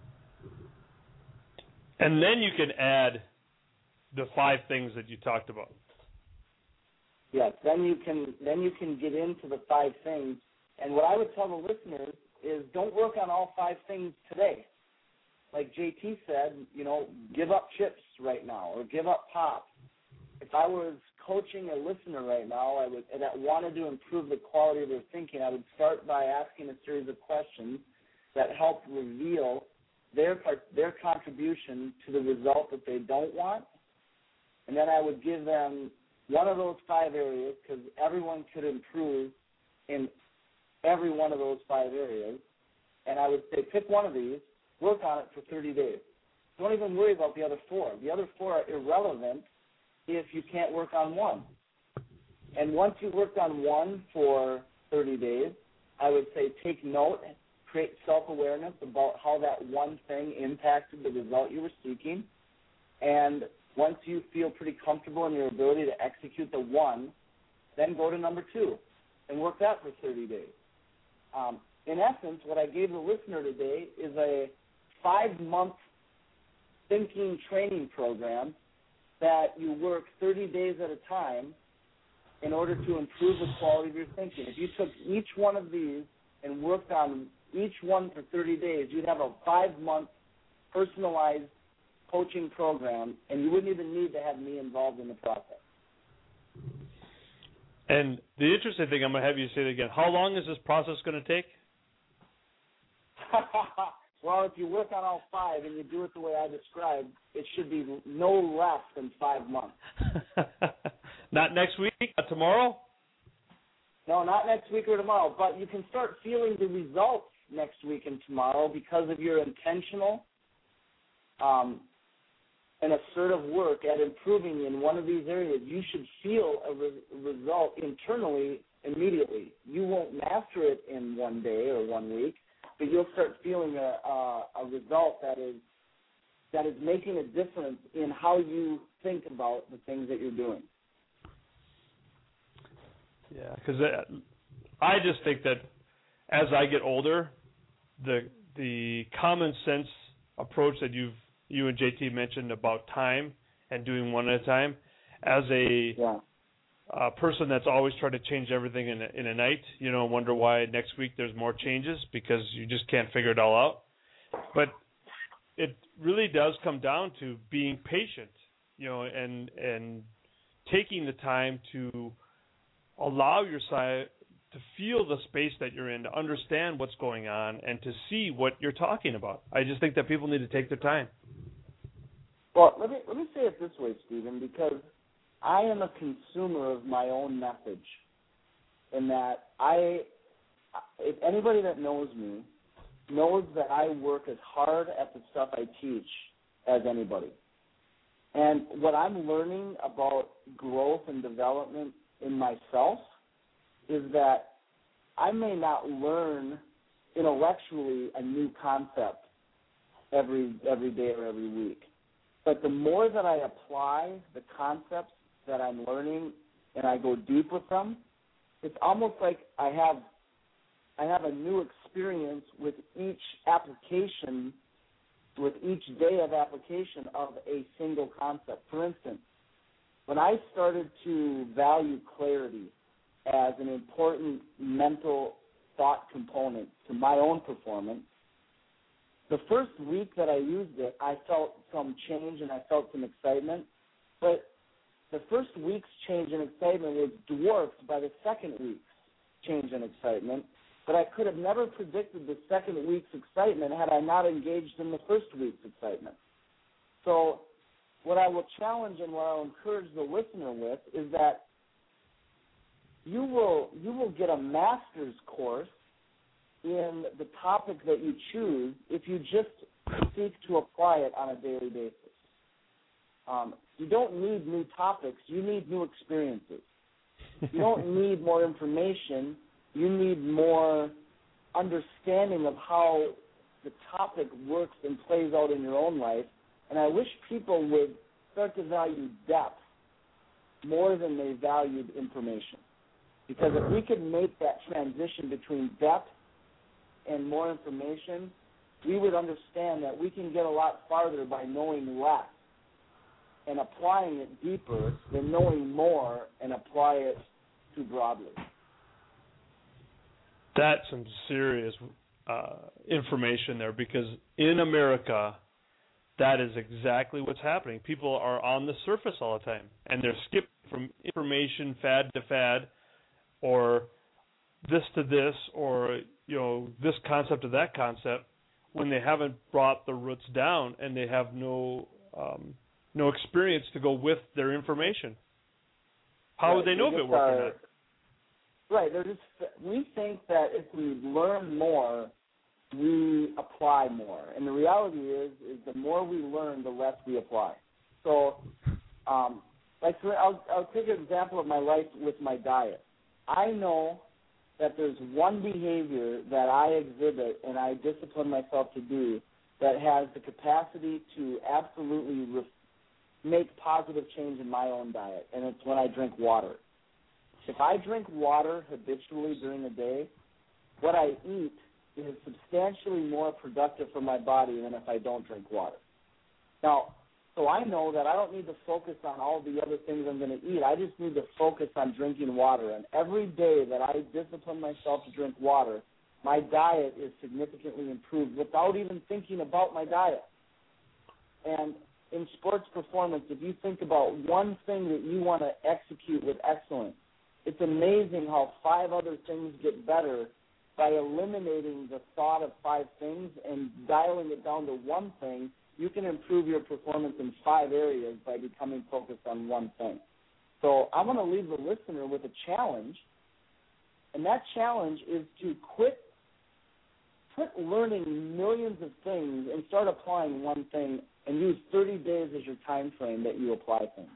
And then you can add the 5 things that you talked about. Yes, then you can get into the 5 things. And what I would tell the listeners is don't work on all 5 things today. Like JT said, give up chips right now or give up pop. If I was coaching a listener right now that wanted to improve the quality of their thinking, I would start by asking a series of questions that help reveal their contribution to the result that they don't want. And then I would give them one of those 5 areas, because everyone could improve in every one of those 5 areas. And I would say, pick one of these, work on it for 30 days. Don't even worry about the other 4. The other 4 are irrelevant if you can't work on one. And once you've worked on one for 30 days, I would say take note, create self-awareness about how that one thing impacted the result you were seeking. And once you feel pretty comfortable in your ability to execute the one, then go to number 2 and work that for 30 days. In essence, what I gave the listener today is a 5-month thinking training program that you work 30 days at a time in order to improve the quality of your thinking. If you took each one of these and worked on each one for 30 days, you'd have a 5-month personalized coaching program, and you wouldn't even need to have me involved in the process. And the interesting thing, I'm going to have you say it again. How long is this process going to take? Well, if you work on all 5 and you do it the way I described, it should be no less than 5 months. Not next week? Not tomorrow? No, not next week or tomorrow, but you can start feeling the results next week and tomorrow because of your intentional and assertive work at improving in one of these areas. You should feel a result internally immediately. You won't master it in one day or 1 week, but you'll start feeling a result that is making a difference in how you think about the things that you're doing. Yeah, because I just think that as I get older, the common sense approach that you and JT mentioned about time and doing one at a time, as a person that's always tried to change everything in a night, wonder why next week there's more changes because you just can't figure it all out. But it really does come down to being patient, and taking the time to allow your side to feel the space that you're in, to understand what's going on, and to see what you're talking about. I just think that people need to take their time. Well, let me say it this way, Stephen, because I am a consumer of my own message, in that if anybody that knows me knows that I work as hard at the stuff I teach as anybody. And what I'm learning about growth and development in myself is that I may not learn intellectually a new concept every day or every week. But the more that I apply the concepts that I'm learning and I go deep with them, it's almost like I have a new experience with each application, with each day of application of a single concept. For instance, when I started to value clarity as an important mental thought component to my own performance, the first week that I used it, I felt some change and I felt some excitement. But the first week's change and excitement was dwarfed by the second week's change and excitement. But I could have never predicted the second week's excitement had I not engaged in the first week's excitement. So what I will challenge and what I'll encourage the listener with is that you will get a master's course in the topic that you choose if you just seek to apply it on a daily basis. You don't need new topics. You need new experiences. You don't need more information. You need more understanding of how the topic works and plays out in your own life. And I wish people would start to value depth more than they valued information. Because if we could make that transition between depth and more information, we would understand that we can get a lot farther by knowing less and applying it deeper than knowing more and apply it too broadly. That's some serious information there, because in America, that is exactly what's happening. People are on the surface all the time, and they're skipping from information fad to fad, or this to this, or this concept to that concept, when they haven't brought the roots down and they have no experience to go with their information. How would they know if it worked or not? Right. We think that if we learn more, we apply more. And the reality is the more we learn, the less we apply. So, I'll take an example of my life with my diet. I know that there's one behavior that I exhibit and I discipline myself to do that has the capacity to absolutely make positive change in my own diet, and it's when I drink water. If I drink water habitually during the day, what I eat is substantially more productive for my body than if I don't drink water. Now, so I know that I don't need to focus on all the other things I'm going to eat. I just need to focus on drinking water. And every day that I discipline myself to drink water, my diet is significantly improved without even thinking about my diet. And in sports performance, if you think about one thing that you want to execute with excellence, it's amazing how 5 other things get better by eliminating the thought of 5 things and dialing it down to one thing. You can improve your performance in 5 areas by becoming focused on one thing. So I'm going to leave the listener with a challenge, and that challenge is to quit learning millions of things and start applying one thing, and use 30 days as your time frame that you apply things.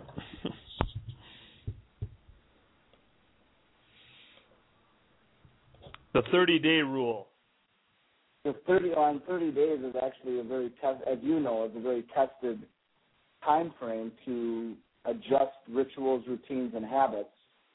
The 30-day rule. The 30 days is actually a very tested time frame to adjust rituals, routines, and habits.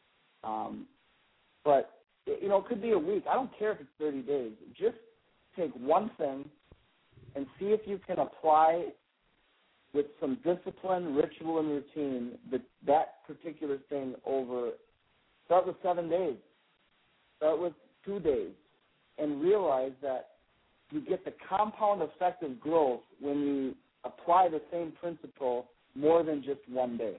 But it could be a week. I don't care if it's 30 days. Just take one thing and see if you can apply with some discipline, ritual, and routine that particular thing over. Start with 7 days. Start with 2 days, and realize that you get the compound effect of growth when you apply the same principle more than just one day.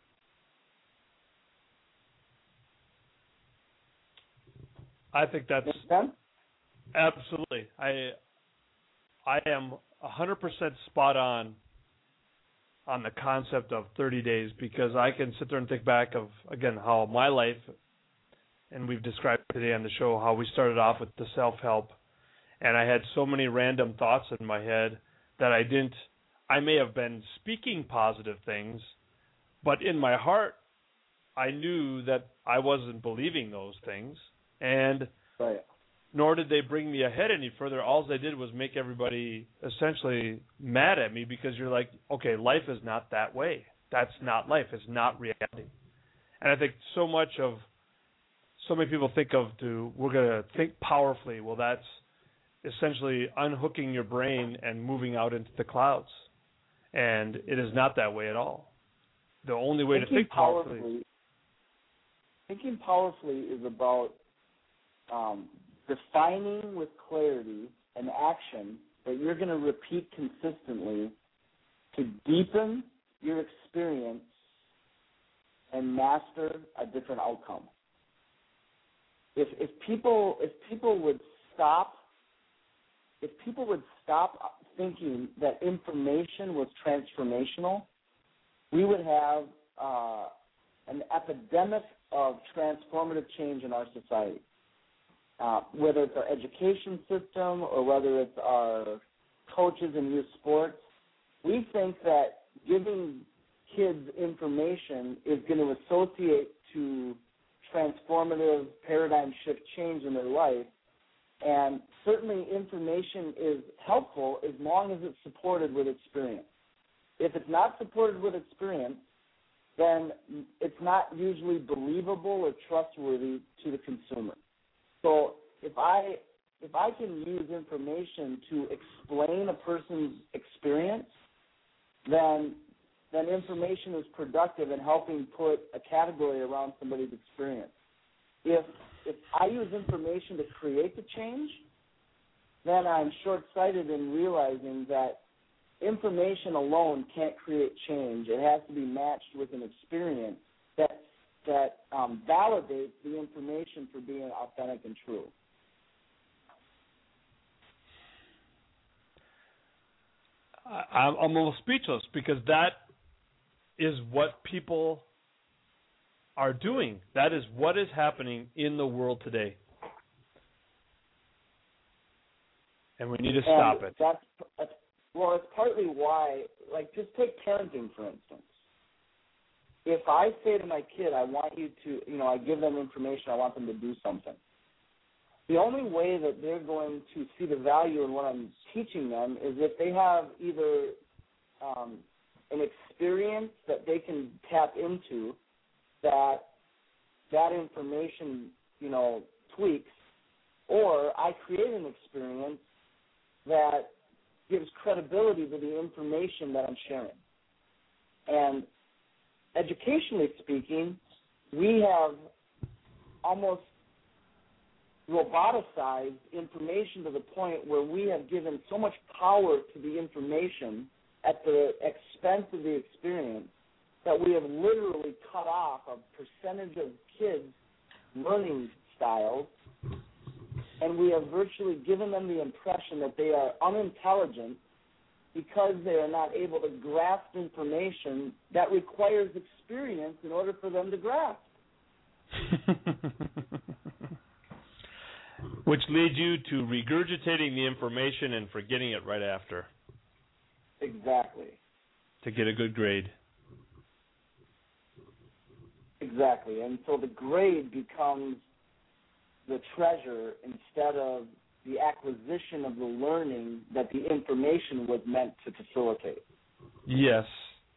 I think that's Make sense? Absolutely. I am 100% spot on the concept of 30 days, because I can sit there and think back of, again, how my life, and we've described today on the show how we started off with the self-help, and I had so many random thoughts in my head that I may have been speaking positive things, but in my heart, I knew that I wasn't believing those things, and right. Nor did they bring me ahead any further. All they did was make everybody essentially mad at me, because you're like, okay, life is not that way. That's not life. It's not reality. And I think so many people think we're going to think powerfully. Well, that's essentially unhooking your brain and moving out into the clouds. And it is not that way at all. The only way to think powerfully. Thinking powerfully is about defining with clarity an action that you're going to repeat consistently to deepen your experience and master a different outcome. If people would stop thinking that information was transformational we would have an epidemic of transformative change in our society. Whether it's our education system or whether it's our coaches in youth sports, we think that giving kids information is going to associate to transformative paradigm shift change in their life. And certainly information is helpful as long as it's supported with experience. If it's not supported with experience, then it's not usually believable or trustworthy to the consumer. So if I can use information to explain a person's experience, then information is productive in helping put a category around somebody's experience. If I use information to create the change, then I'm short-sighted in realizing that information alone can't create change. It has to be matched with an experience that validates the information for being authentic and true. I'm almost speechless because that is what people are doing. That is what is happening in the world today. And we need to stop it. Well, it's partly why, like, just take parenting, for instance. If I say to my kid, I want you to, I give them information, I want them to do something, the only way that they're going to see the value in what I'm teaching them is if they have either an experience that they can tap into that information, tweaks, or I create an experience that gives credibility to the information that I'm sharing. And educationally speaking, we have almost roboticized information to the point where we have given so much power to the information at the expense of the experience that we have literally cut off a percentage of kids' learning styles, and we have virtually given them the impression that they are unintelligent because they are not able to grasp information that requires experience in order for them to grasp. Which leads you to regurgitating the information and forgetting it right after. Exactly. To get a good grade. Exactly. And so the grade becomes the treasure instead of the acquisition of the learning that the information was meant to facilitate. Yes.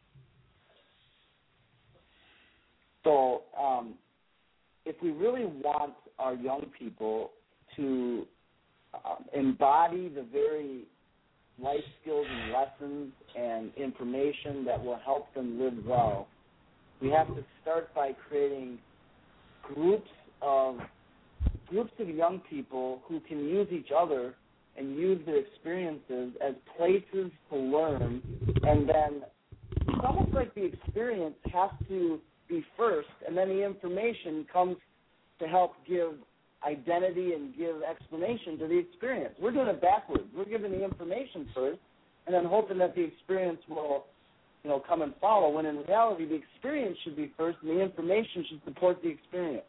So if we really want our young people to embody the very life skills and lessons and information that will help them live well, we have to start by creating groups of young people who can use each other and use their experiences as places to learn, and then it's almost like the experience has to be first, and then the information comes to help give identity and give explanation to the experience. We're doing it backwards. We're giving the information first and then hoping that the experience will, come and follow, when in reality the experience should be first and the information should support the experience.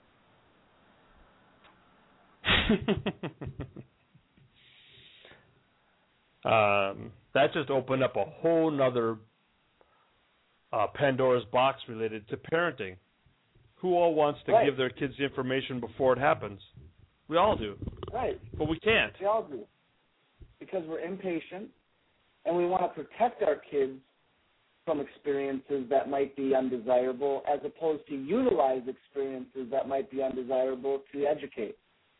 That just opened up a whole nother Pandora's box related to parenting. Who all wants to give their kids the information before it happens? We all do. Right. But we can't. We all do. Because we're impatient, and we want to protect our kids from experiences that might be undesirable, as opposed to utilize experiences that might be undesirable to educate.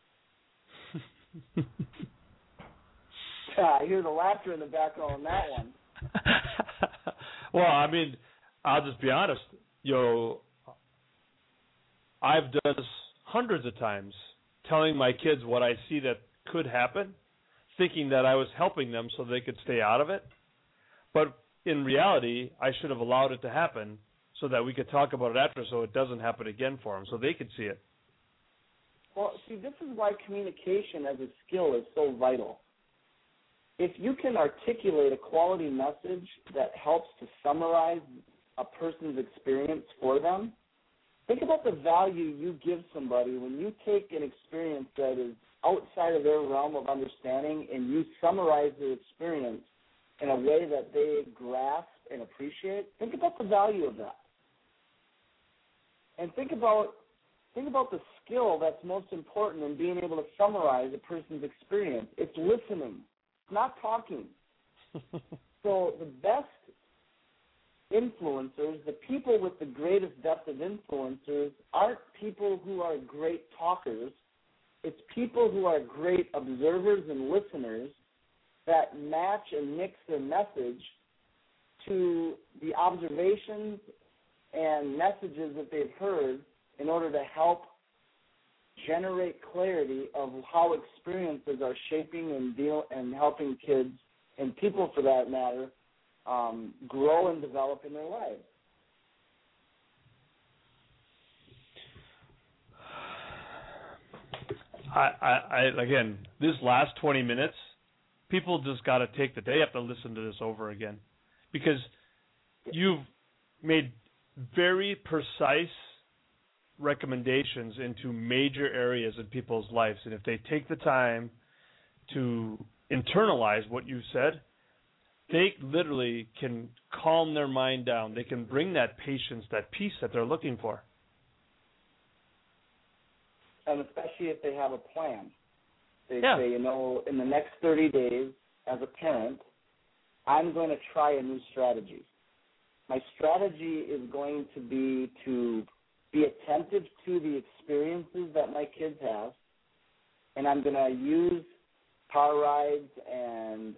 I hear the laughter in the background on that one. Well, I'll just be honest. I've done this hundreds of times, telling my kids what I see that could happen, thinking that I was helping them so they could stay out of it. But in reality, I should have allowed it to happen so that we could talk about it after, so it doesn't happen again for them, so they could see it. Well, see, this is why communication as a skill is so vital. If you can articulate a quality message that helps to summarize a person's experience for them, think about the value you give somebody when you take an experience that is outside of their realm of understanding and you summarize their experience in a way that they grasp and appreciate. Think about the value of that. And think about the skill that's most important in being able to summarize a person's experience. It's listening. It's not talking. So the best influencers, the people with the greatest depth of influencers, aren't people who are great talkers. It's people who are great observers and listeners that match and mix their message to the observations and messages that they've heard in order to help generate clarity of how experiences are shaping and helping kids and people, for that matter, grow and develop in their lives. Again, this last 20 minutes, people just got to they have to listen to this over again, because you've made very precise recommendations into major areas in people's lives, and if they take the time to internalize what you said, they literally can calm their mind down. They can bring that patience, that peace that they're looking for. And especially if they have a plan. They Yeah. say, in the next 30 days, as a parent, I'm going to try a new strategy. My strategy is going to be attentive to the experiences that my kids have, and I'm going to use car rides and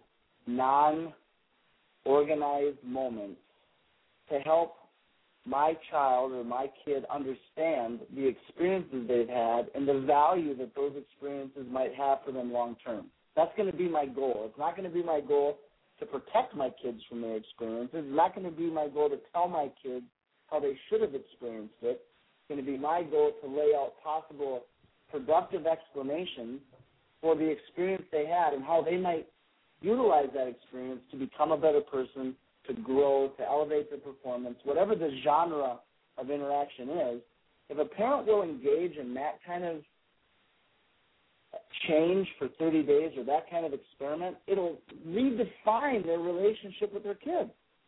non-organized moments to help my child or my kid understand the experiences they've had and the value that those experiences might have for them long term. That's going to be my goal. It's not going to be my goal to protect my kids from their experiences. It's not going to be my goal to tell my kids how they should have experienced it. It's going to be my goal to lay out possible productive explanations for the experience they had and how they might utilize that experience to become a better person, to grow, to elevate their performance, whatever the genre of interaction is. If a parent will engage in that kind of change for 30 days or that kind of experiment, it'll redefine their relationship with their kids.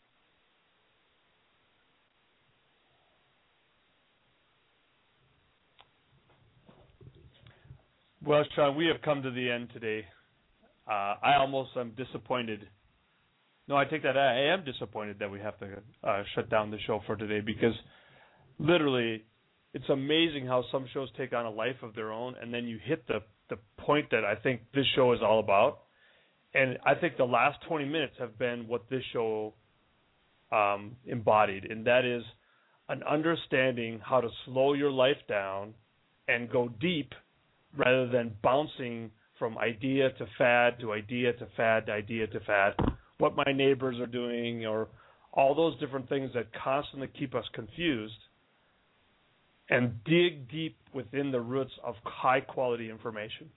Well, Sean, we have come to the end today. I almost am disappointed. No, I take that. I am disappointed that we have to shut down the show for today, because literally it's amazing how some shows take on a life of their own, and then you hit the point that I think this show is all about. And I think the last 20 minutes have been what this show embodied, and that is an understanding how to slow your life down and go deep rather than bouncing from idea to fad to idea to fad to idea to fad, what my neighbors are doing, or all those different things that constantly keep us confused, and dig deep within the roots of high-quality information.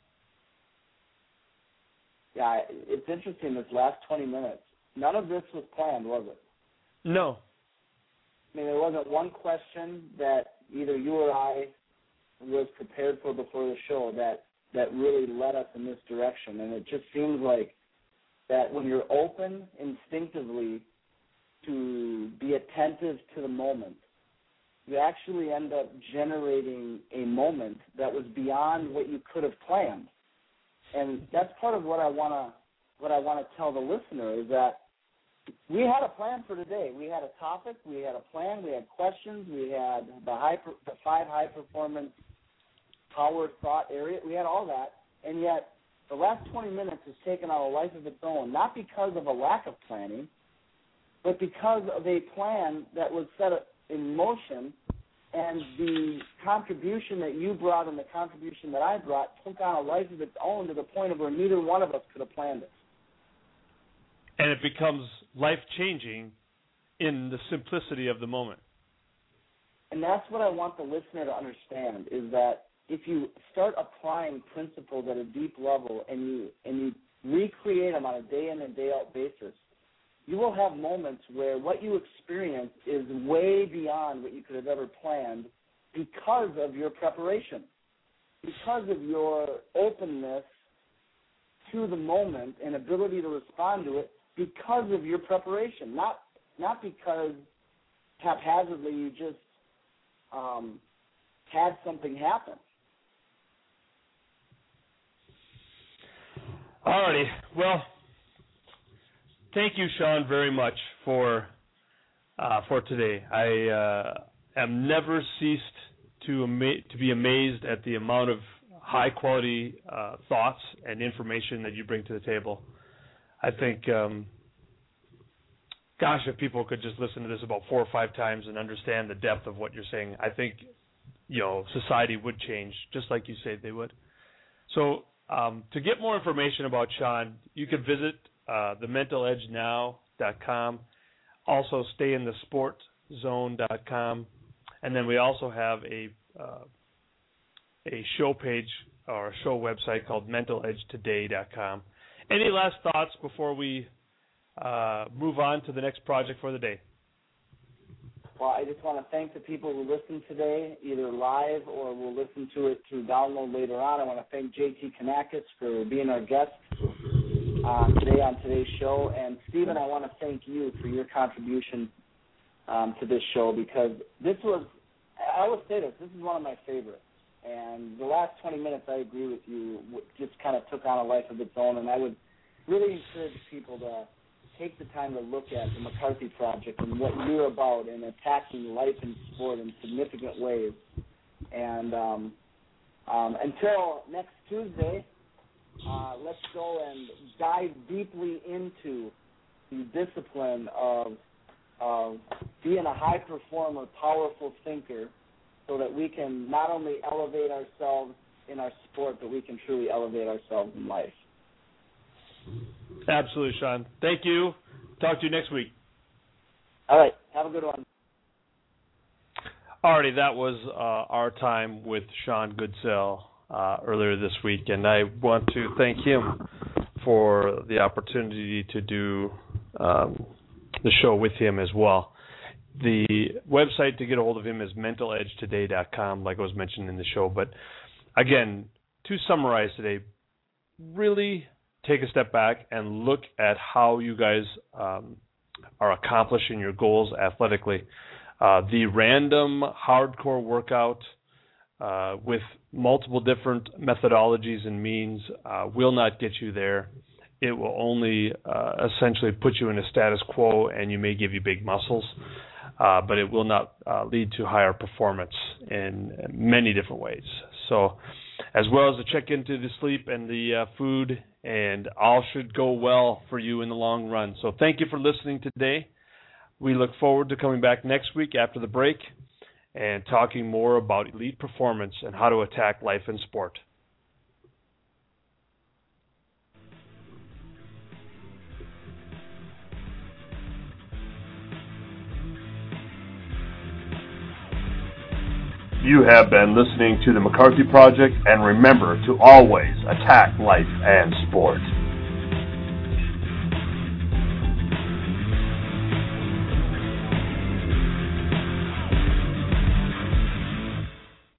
Yeah, it's interesting, this last 20 minutes, none of this was planned, was it? No. I mean, there wasn't one question that either you or I was prepared for before the show that really led us in this direction. And it just seems like that when you're open instinctively to be attentive to the moment, you actually end up generating a moment that was beyond what you could have planned. And that's part of what I want to tell the listener, is that we had a plan for today. We had a topic, we had a plan, we had questions, we had the 5 high-performance power thought area. We had all that, and yet the last 20 minutes has taken on a life of its own, not because of a lack of planning, but because of a plan that was set in motion, and the contribution that you brought and the contribution that I brought took on a life of its own to the point of where neither one of us could have planned it. And it becomes life-changing in the simplicity of the moment. And that's what I want the listener to understand, is that if you start applying principles at a deep level and you recreate them on a day-in and day-out basis, you will have moments where what you experience is way beyond what you could have ever planned because of your preparation, because of your openness to the moment and ability to respond to it because of your preparation, not because haphazardly you just had something happen. Alrighty. Well, thank you, Sean, very much for today. I am never ceased to be amazed at the amount of high quality thoughts and information that you bring to the table. I think, gosh, if people could just listen to this about 4 or 5 times and understand the depth of what you're saying, I think, society would change, just like you say they would. So to get more information about Sean, you can visit thementaledgenow.com, also stayinthesportzone.com, and then we also have a show page or a show website called mentaledgetoday.com. Any last thoughts before we move on to the next project for the day? Well, I just want to thank the people who listened today, either live or will listen to it through download later on. I want to thank JT Kanakis for being our guest today on today's show. And, Stephen, I want to thank you for your contribution to this show, because I always say this is one of my favorites. And the last 20 minutes, I agree with you, just kind of took on a life of its own. And I would really encourage people to take the time to look at the McCarthy Project and what you're about in attacking life and sport in significant ways. And until next Tuesday, let's go and dive deeply into the discipline of being a high performer, powerful thinker, so that we can not only elevate ourselves in our sport, but we can truly elevate ourselves in life. Absolutely, Sean. Thank you. Talk to you next week. All right. Have a good one. Alrighty, that was our time with Sean Goodsell earlier this week, and I want to thank him for the opportunity to do the show with him as well. The website to get a hold of him is mentaledgetoday.com, like I was mentioned in the show. But again, to summarize today, really take a step back and look at how you guys are accomplishing your goals athletically. The random hardcore workout with multiple different methodologies and means will not get you there. It will only essentially put you in a status quo, and you may give you big muscles, but it will not lead to higher performance in many different ways. So, as well as to check into the sleep and the food, and all should go well for you in the long run. So thank you for listening today. We look forward to coming back next week after the break and talking more about elite performance and how to attack life in sport. You have been listening to the McCarthy Project, and remember to always attack life and sport.